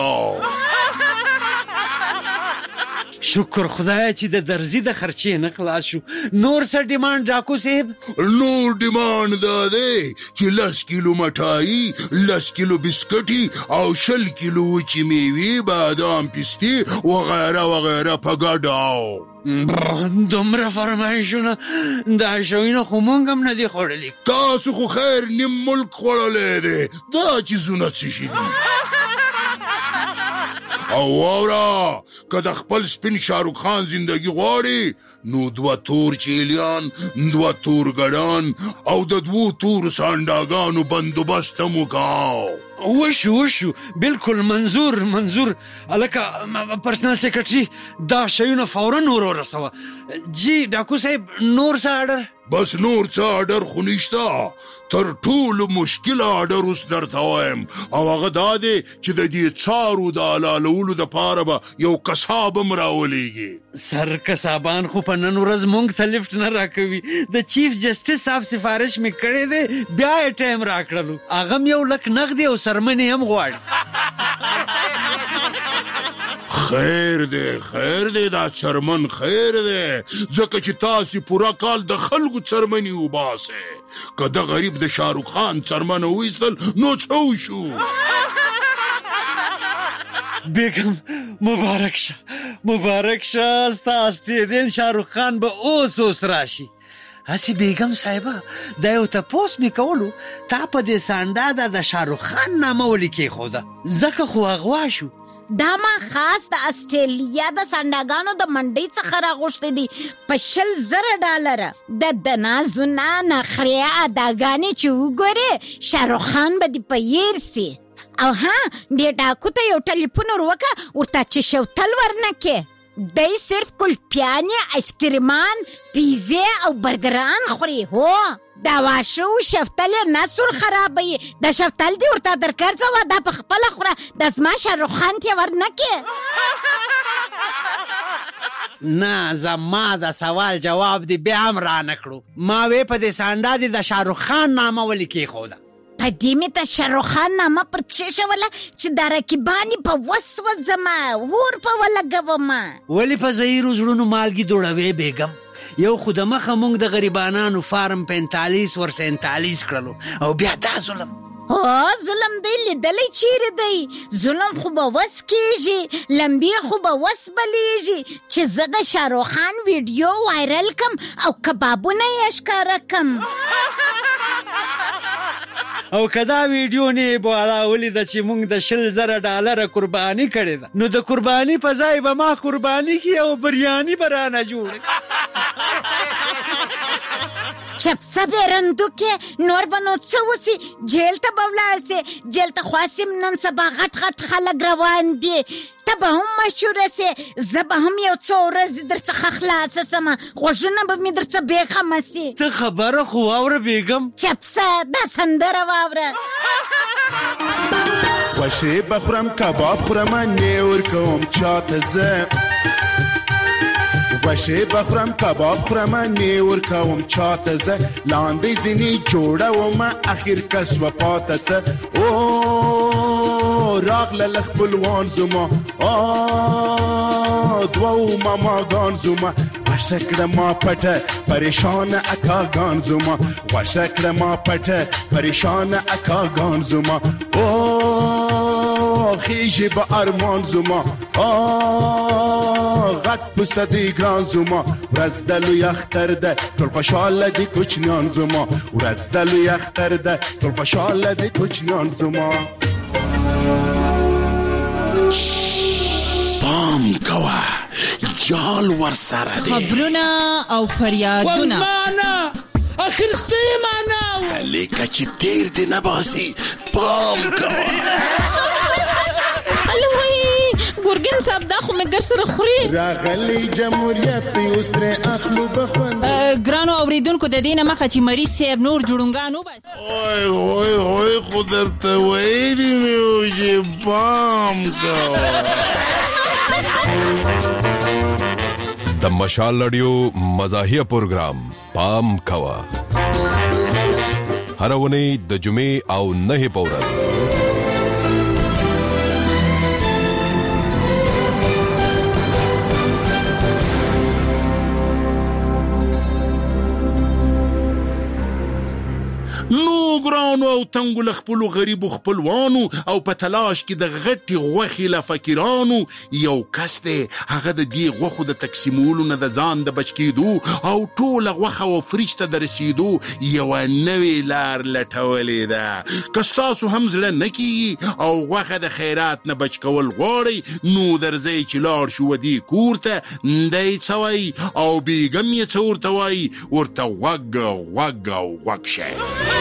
شکر خدای چې د درزي د خرچې نه خلاص شو نور څه ډیمانډ ډاکو صاحب نور ډیمانډ دا دی چې لس کیلو مټایي لس کیلو بسکټي او شل کیلو وچې میوې بادام پستې وغیره وغیره په ګډه دومره فرمایشونه دا شوینه خو مونږ هم نه دي خوړلي تاسو خو خیر نیم ملک خوړلی دی دا چیزونه څه شي دي او واوره که د خپل سپین شاهرخ خان زندگی غواړي نو دوه تور چیلیان دوه تور ګډان او د دوو تور سانډاګانو بندوبست هم وکړه وشو وشو بالکل منظور منظور الکه پرسنل سیکرټري دا شیونه فورا ور ورسوه جی ډاکو صاحب نور څه اډر بس نور څه اډر خو نشته تر ټولو مشکل اډر اوس درته وایم او هغه دا دی چې د دې څارو د حلالولو دپاره به یو کساب هم راولېږي سر کسابان خو په نن ورځ مونږ ته لفټ نه راکوي د چیف جسټس صاحب سفارش مې کړی دی بیا یې ټایم راکړلو هغه هم یو لک نغدې او سرمنې هم غواړي خیر دی خیر دی دا څرمن خیر دی ځکه چې تاسې پوره کال د خلکو څرمنې وباسئ که د غریب د شاهرخ خان څرمنه وایستل نو څه وشو بیګم مبارک شه مبارک شه ستا آسټریلین شاهرخ خان به اوس اوس راشي هسې بیګم صاحبه دا یو تپوس مې کولو تا په دې سانډا د شاهرخ خان نامه ولې کېښوده ځکه خو اغوا شو دا ما خاص د استرالیا د سانډاګانو د منډۍ څخه راغوښتي دي په شل زره ډالره د دنازونه نخرې اداګانې چې وګورې شاهرخ خان به دې په یېر سي او ها دې ډاکو ته یو ټلیفون ور وکړه ورته چې شوتل ورنکې دی صرف کلپیانې ایسکریمان پیزې او برګران خوري هو دا واښه او شفتل یې نسل خرابوي دا شفتل دې ورته درګرځوه دا په خپله خوره دا زما شاهرخ خان ته یې ورنکې نه زما د سوال جواب دې بیا هم رانه کړو ما وې په دې سانډا دې د شاهرخ خان نامه ولې کېښوده په دې مې ته شاهرخ خان نامه پر کښېښوله چې دا رقیبان یې په وس وځمه اور په ولګومه ولې په زهیرو زړونو مالګې دوړوې بیګم یو خو د مخه موږ د غریبانانو فارم پینتالیس ور سینتالیس کړلو او بیا دا ظلم او ظلم دی لیدلی چیرې دی ظلم خو به وس کېږي لمبې خو به وس بلیږي چې زه د شاهرخ خان ویډیو وایرل کم او کبابونه یې ښکاره کم او که دا ویډیو نه بالا ولیده چې موږ د شل زره ډالره قرباني کړې ده نو د قرباني په ځای به ما قرباني کړي او بریاني به رانه جوړې چپ څه بیرندوکې نور به نو څه وسي جیل ته به ولاړ سې جیل ته خواسم نن سبا غټ غټ خلک روان دي ته به هم مشهوره سې زه به هم یو څو ورځې در څخه خلاصه سمه غوږونه به مې در څه بېخمه سي ته خبره خو واوره بیګم چپ څه دا سندره واوره غوښې به خورم کباب خورم نه ورکوم چاته زه غوښې به خورم کباب خورم نه ورکوم چاته زه لاندې ځینې جوړومه اخر کس و پاته څه او راغله خپلوان زما دوو ماماګان زما غوښه کړه ما پټه پریشانه اکاګان زما غوښه کړه ما پټه پریشانه اکاګان زما او خیژې به ارمان زما غټ پسه دی ګران زما ورځ د لوی اختر ده ټول خوشحاله دي کوچنیان زما ورځ د لوی اختر ده ټول خوشحاله دي کوچنیان زما پام کوه جال ورسره دی خبرونه او فریادونه ولمانه اخرستی معنا لکه چې تیر دی نه باسي پام کوه ګورګین صاحب دا خو مې ګر سره خوري راغلی جمهوریت اوس ترې اخلو بخوند ګرانو اوریدونکو د دې نه مخه چې مریض صاحب نور جوړونګان وباسي اوی اوی اوی خو درته ویلي مې وو چې پام کوه د مشال رادیو مزاحیه پروګرام پام کوه هر اونۍ د جمعې او نه په ورځ نو ګرانو او تنګو له خپلو غریبو خپلوانو او په تلاش کې د غټې غوښې له فقیرانو یو کس دی هغه د دې غوښو د تقسیمولو نه د ځان د بچ کېدو او ټوله غوښه او فریج ته د رسېدو یوه نوې لار لټولې ده که ستاسو هم زړه نه کېږي او غوښه د خیرات نه بچ کول غواړئ نو درځئ چې لاړ شو ودې کور ته دی څه وایي او بیګم یې څه ورته وایي ورته غوږ غوږ او غوږ شئ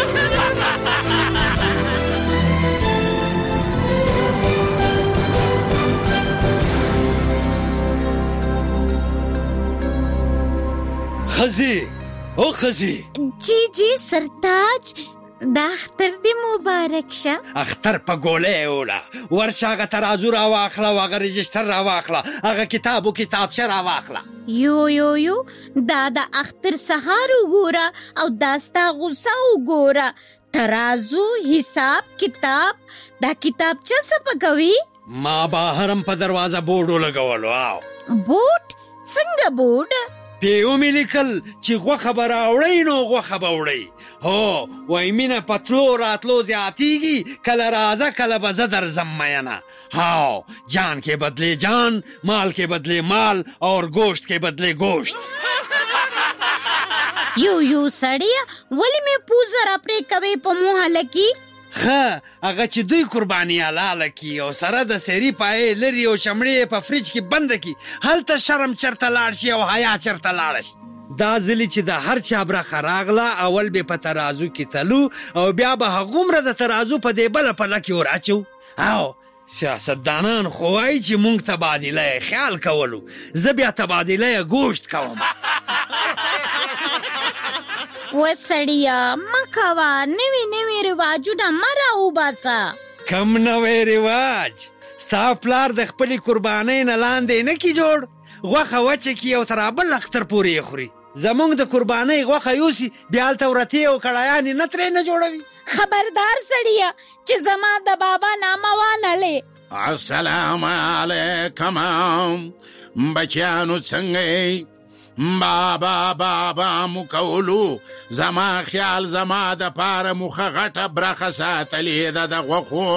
خزي او خزي جی جی سرتاج دا اختر دی مبارک شه اختر په ګولې اوله ورشه هغه ترازو را واخله او هغه رجسټر را واخله هغه کتاب او کتابچه را واخله یو یو یو دا د اختر سهار وګوره او دا ستا غوسه وګوره ترازو حساب کتاب دا کتابچه څه پکوي ما به هرم په دروازه بورډ ولګولو او بوټ څنګه بوټ پیو مې لیکل چې غوښه به راوړئ نو غوښه به وړئ هو وایي مینه په تلو راتلو زیاتېږي کله راځه کله به زه درځم مینه هاو جان کې بدلې جان مال کې بدلې مال اور گوشت کې بدلې گوشت یو یو سړیا ولې مې پوزه را پرې کوي په موه لکي ښه هغه چې دوی قرباني حلاله کي او سره د سری پای لري او چمړې په فریج کې بند کي هلته شرم چرته لاړ شي او حیا چرته لاړ شي دا ځلې چې د هر چا برخه راغله اول به په ترازو کې تلو او بیا به هغومره د ترازو په دې بله پله کې ور اچو او سیاستدانان خو وایي چې موږ تبادله خیال کولو زه بیا تبادله گوشت کوم وسړیا مکوا نوی نوی رواجونه مرا وباسا کم نوی رواج ستا پلار د خپلې قربانۍ نه لاندې نه کی جوړ غوښه وچه کی او تر بل اختر پورې خوري زمونږ د قربانۍ غوښه یوسي بیا هلته ورتې او کړایانې نه ترې نه جوړوي خبردار سړیا چې زما د بابا نامه وانلې السلام علیکم بچیانو څنګه بابا بابا مو کولو زما خیال زما د پاره مخه غټه برخه ساتلې ده د غوښو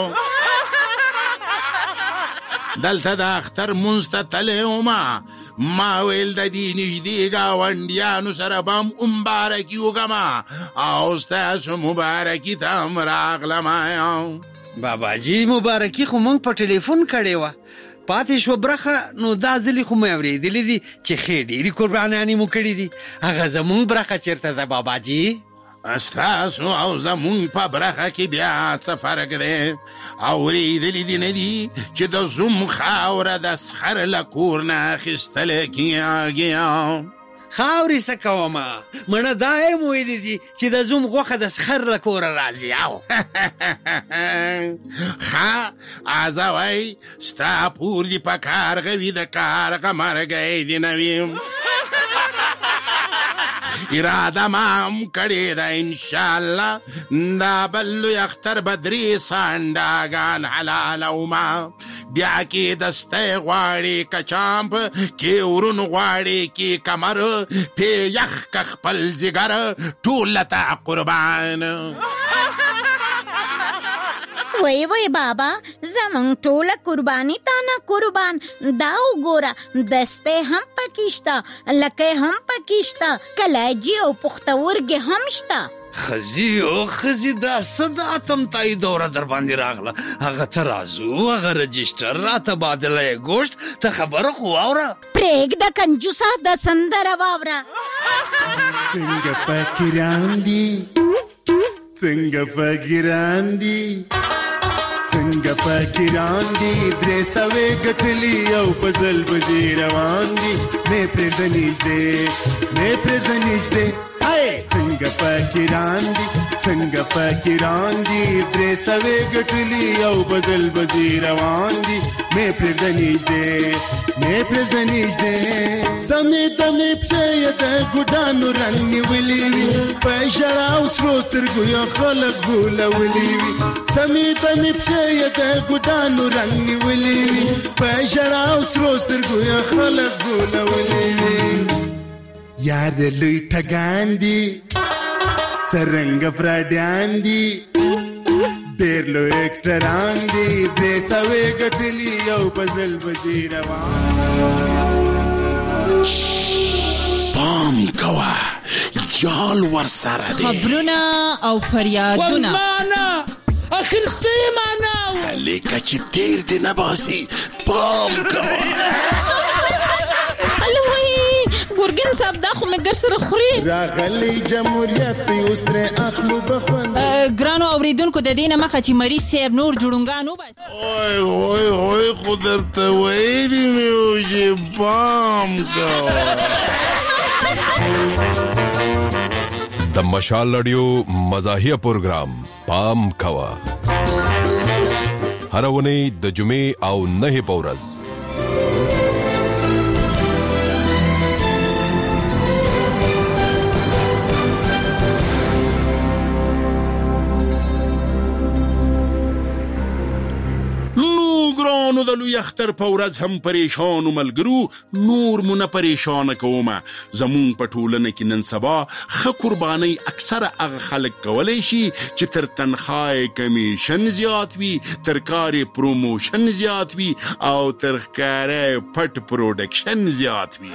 دلته د اختر مونځ ته تللی ومه ما ویل د دې نږدې ګاونډیانو سره به هم مبارکي وکړمه او ستاسو مبارکي ته هم راغلمه باباجي مبارکي خو موږ په ټلیفون کړې وه پاتې شوه برخه نو دا ځلې خو مې اورېدلې دي چې ښې ډېرې قربانیانې مو کړي دي هغه زمونږ برخه چېرته ده باباجي ستاسو او زمونږ په برخه کې بیا څه فرق دی اورېدلې دي نه دي چې د زوم خاوره د سخر له کور نه اخیستلی کېږي خاورې څه کومه مړه دا یې ویلي دي چې د زوم غوښه د سخر له کوره راځي او ښه ازه وایي ستا پور دي په کارغه وي د کارغه مرګی دې نه وي اراده ما هم کړې ده انشاءالله دا بل لوی اختر به درې سانډاګان حلالومه بیا کې دستی غواړي که چامپ کې ورون غواړي کې کمر پې یخ که خپل ځګر ټول لته قربان وای وای بابا زمونږ ټوله قرباني تا نه قربان. دا وګوره دستې هم پکې شته، لکۍ هم پکې شته، کلاجي او پختورګې هم شته. خزي او خزي دا صدا تم تای دوره در باندې راغله. هغه ترازو هغه رجسټر راته بادله گوشت ته خبره خو واوره. پرېږده کنجوسه د سندره واوره. څنګه فقیران دي څنګه فقیران دي څنګه فقیران دي درې سوې ګټلي او په ځل بځې روان دي. مې پرېږده نږدې مې پرېږده نږدې څنګه فقیران دي څنګه فقیران دي درې سوې ګټلي او په ځل بځې روان دي. مې پرېږده نږدې مې پرېږده نږدې سمې دمې پښې یې د ګوډانو رنګ نیولي وي، په ژړا او سرو سترګو یې خلک غولولي وي. سمې دمې پښې یې د ګوډانو رنګ نیولي وي، په ژړا او سرو سترګو یې خلک غولولي وي. یار لوی ټګان دي څرنګه فراډیان دي ډېر لوی اکټران دي درې سوې ګټلي او په ځل بځې روان. پام کوه جال ورسره دی. خبرونه او فریادونه ولمانه اخرسته یې مانا لکه چې تیر دې نه باسي. پام کوه. ګورګین صاحب دا خو مې ګر سره خوري. راغلی جمهوریت اوس ترې اخلو بخوند. ګرانو اوریدونکو د دې نه مخه چې مریض صاحب نور جوړونګان وباسي. اوی اوی اوی خو درته ویلي مې وو چې پام کوه. د مشال رادیو مزاحیه پروګرام پام کوه هر اونۍ د جمعې او نهې په ورځ. ګرانو د لوی اختر په ورځ هم پریشانو ملګرو، نور مو نه پریشانه کومه. زمون په ټولنه کې نن سبا ښه قربانۍ اکثره هغه خلک کولی شي چې تر تنخواه کمیشن زیات وي، تر کار پروموشن زیات وي او تر ښکاره پټ پروډکشن زیات وي.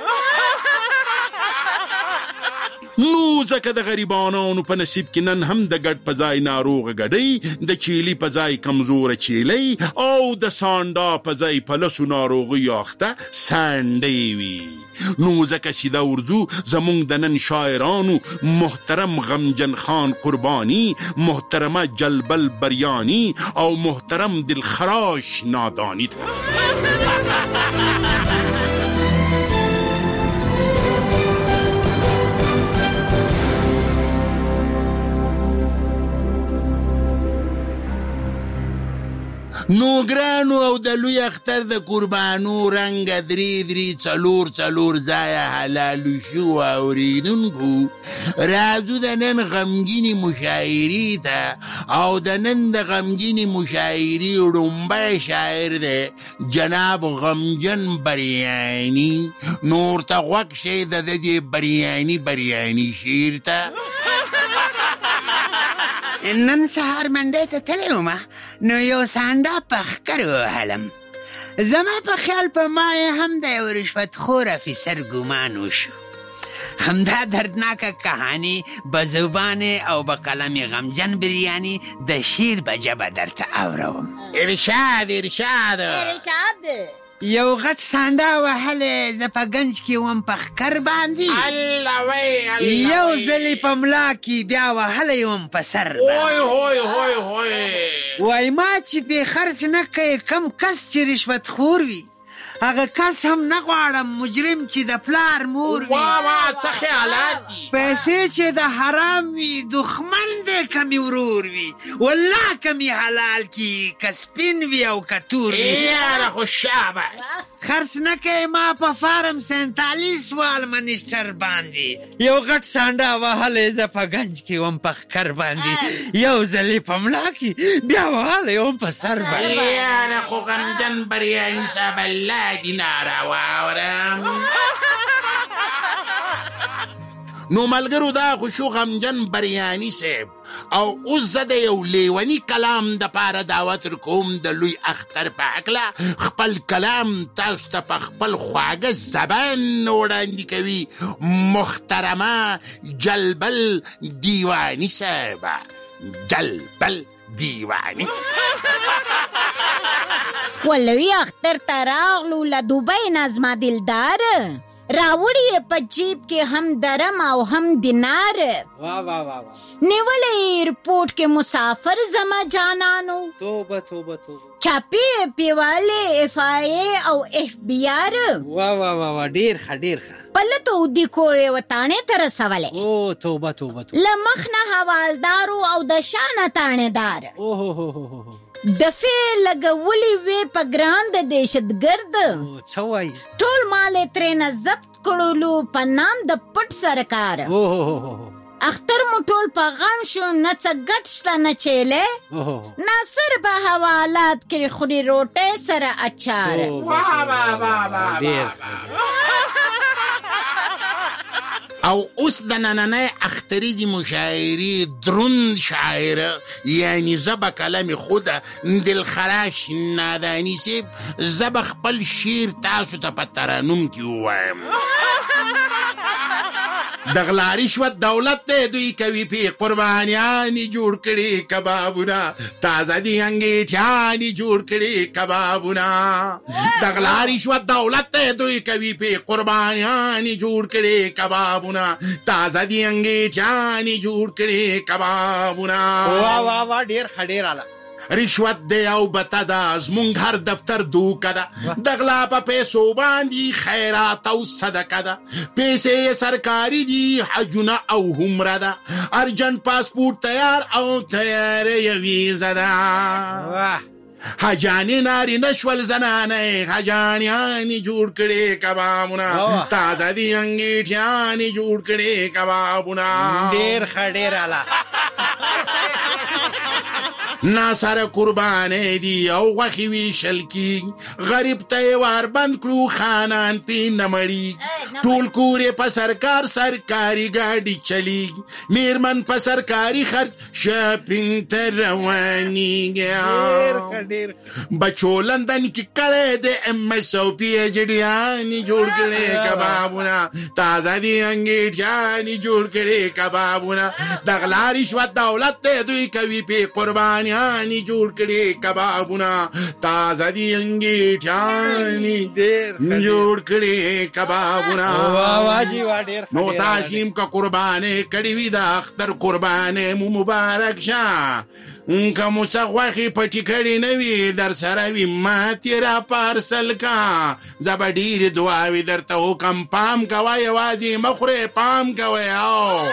نو ځکه د غریبانانو په نصیب کې نن هم د ګډ په ځای ناروغه ګډۍ، د چیلي په ځای کمزوره چیلۍ او د سانډا په ځای په لسو ناروغیو اخته سانډۍ وي. نو ځکه سیده ورځو زمونږ د نن شاعرانو محترم غمجن خان قربانی، محترمه جلبل بریانی او محترم دلخراش نادانی ته. نو ګرانو او د لوی اختر د قربانو رنګ درې درې څلور څلور ځایه حلالو شو اوریدونکو، راځو د نن غمګینې مشاعرې ته. او د نن د غمګینې مشاعرې ړومبی شاعر دی جناب غمجن بریانی. نور ته غوږ شئ د دې بریانی بریانی شعر ته. نن سهار منډې ته تللی ومه، نو یو سانډا په ښکر ووهلم. زما په خیال په ما یې هم د یو رشوتخور افیسر ګمان وشو. همدا دردناکه کهاني به زبان او به قلم غمجن بریانی د شیر به ژبه درته اوروم. ارشاد ارشاد ارشاد یو غټ سانډا وهلې زه په ګنج کې وم په ښکر باندې. الله وی الله یو ځلې په ملا کې بیا وهلی وم په سر وای وای وای وای وای ما چې پې خرڅ نه کوي کم کس چې رشوت خور وي هغه کس هم نه غواړم مجرم چې د پلار مور وي. وا وا څه خیالات دي. پیسې چې د حرام وي دښمن دی که مې ورور وي، والله که مې حلال کي که سپین وي او که تور وي. یاره خو شابه خرڅ نه کوي ما په فارم سینتالیس وال منیسټر باندې. یو غټ سانډا وهلی زه په ګنج کې وم په ښکر باندې، یو ځلې په ملا کې بیا وهلی وم په سر باندې. یاره خو غمجن بریاني صاحب الله دې ناروا اورم. نو ملګرو دا خو شو غمجن بریانی صاحب او اوس زه د یو لیوني کلام دپاره دعوت ورکوم د لوی اختر په هکله خپل کلام تاسو ته په خپل خواږه زبان وړاندې کوي محترمه جلبل دیواني صاحبه. جلبل دیواني ولوی اختر ته راغلو له دوبۍ نه زما دلدار، راوړی په جیب کې هم درم او هم دینار. واہ واہ واہ واہ. نیولې ایرپورټ کې مسافر زما جانانو، توبه توبه توبه. چاپی پیواله اف آئی او اف بی آر. واہ واہ واہ واہ. ډیر ښه ډیر ښه. پلتو دی کوې وتانې ته رسولې. او توبه توبه توبه. له مخ نه حوالدارو او د شانه تانېدار. اوه هو هو. دفې لګولې وې په ګران د دهشتګرد. څه وایي؟ ټول مال یې ترېنه ضبط کړلو په نام د پټ سرکار. اختر مو ټول په غم شو، نه څه ګټ شته نه چیلې، ناصر به حوالات کې خوري روټۍ سره اچار. او اوس د نننۍ اختریزي مشاعرې دروند شاعره یعنی زه به کلم خود دلخراش ناداني صاحب زه به خپل شعر تاسو ته په ترنم کې ووایم. د غلا رشوت دولت دی دوی کوي پې قربانیانې جوړ کړي کبابونه، تازه دي انګېټیانې جوړ کړي کبابونه. د غلا رشوت دولت دی دوی کوي پې قربانیانې جوړ کړي کبابونه، تازه دي انګېټیانې جوړ کړي کبابونه. واه واه واه. ډېر ښه ډېر اعلی. رشوت دی او بته ده زمونږ هر دفتر دوکه ده، د غلا په پیسو باندې خیرات او صدقه ده، پیسې سرکاري دي حجونه او عمره ده، ارجنټ پاسپورټ تیار او تیارې ویزه ده. حجانې نارینه شول زنانې حجانیانې جوړ کړي کبابونه، تازه دي انګېټیانې جوړ کړي کبابونه. ډېر ښه ډېر اعلی. ناسره قربانې دي او غوښې ویشل کېږي، غریب ته یې وار بند کړو خانان پې نه مړېږي، ټول کور یې په سرکار سرکاري ګاډي چلیږي، میرمن په سرکاري خرچ شاپینګ ته روانېږي. بچو لندن کې کړی د ایم ایس او پي ایچ ډیانې جوړ کړي کبابونه، تازه دي انګېټیانې جوړ کړي کبابونه. د غلا رشوت دولت دی دوی کوي پې قربانیانې جوړ کړي کبابونه، تازه دي انګېټیانې جوړ کړي کبابونه. نو تاسې هم که قربانې کړې وي د اختر قربانې مو مبارک شه. که مو څه غوښې پټې کړې نه وي در سره وي ماتې را پارسل کا. زه به ډېرې دعاوې درته وکړم، پام کوه یوازې مه خورې، پام کوئ. او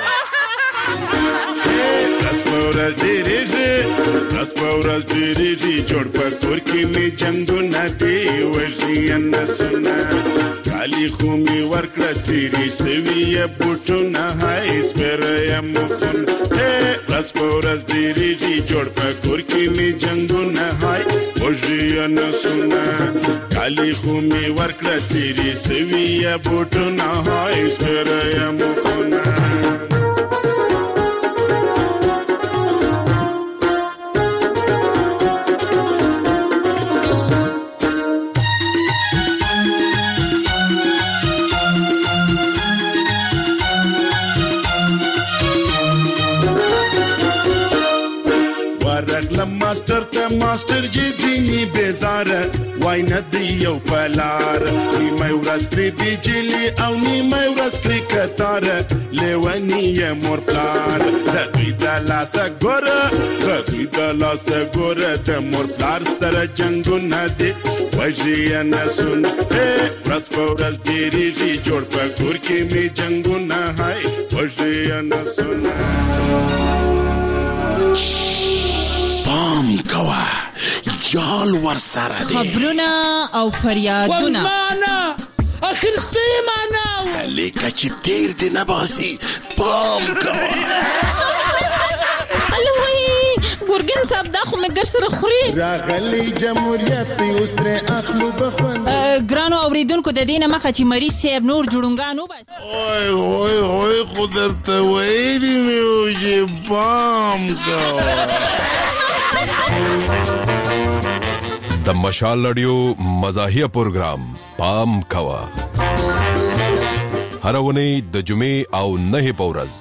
ورځ ډېرېږي ورځ په ورځ ډېرېږي، جوړ په کور کې مې جنګونه دي وژني نسونه، کالي خو مې ورکړه څېرې سوي یې بوټونه، هی سپېره یم مخون. ورځ په ورځ ډېرېږي، جوړ په کور کې مې جنګونه هی وژني نسونه، کالي خو مې ورکړه څېرې سوي یې بوټونه، هی سپېره یم مخونه. ماستر ته ماستر جی ځینې بیزاره وای نه دی یو په لار، نیمه ورځ پرې بجلي او نیمه ورځ پرې کتاره، لیوني یې مور پلار. د دوی د لاسه ګوره د دوی د لاسه ګوره، د مور پلار سره جنګونه دي وژني یې نسونه. ورځ په ورځ ډېرېږي، جوړ په کور کې مې جنګونه هی وژني یې نسونه. پام کوه جال ور سره دی، خبرونه او فریادونه وزمانه اخرستی معنا لیکه چې تیر دی نه باسي. پام کوه الوی ګورګین صاحب دا خو مې ګر سره خوري راغلی جمهوریت دی اوس ترې اخلو بخوند ګرانو اوریدونکو د دې نه مخه چې مریض صاحب نور جوړونګان وباسي اوی اوی اوی خو درته ویلي مې وو چې پام کوه د مشال رادیو مزاحیه پروګرام پام کوه هر اونۍ د جمعې او نهې په ورځ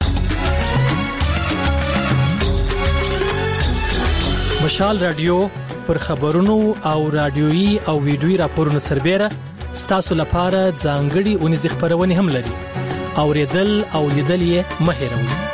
مشال رادیو پر خبرونو او رادیويي او ویډیويي راپورونو سربېره ستاسو لپاره ځانګړي اونیزې خپرونې هم لري. اوریدل او لیدل یې مه هېروئ.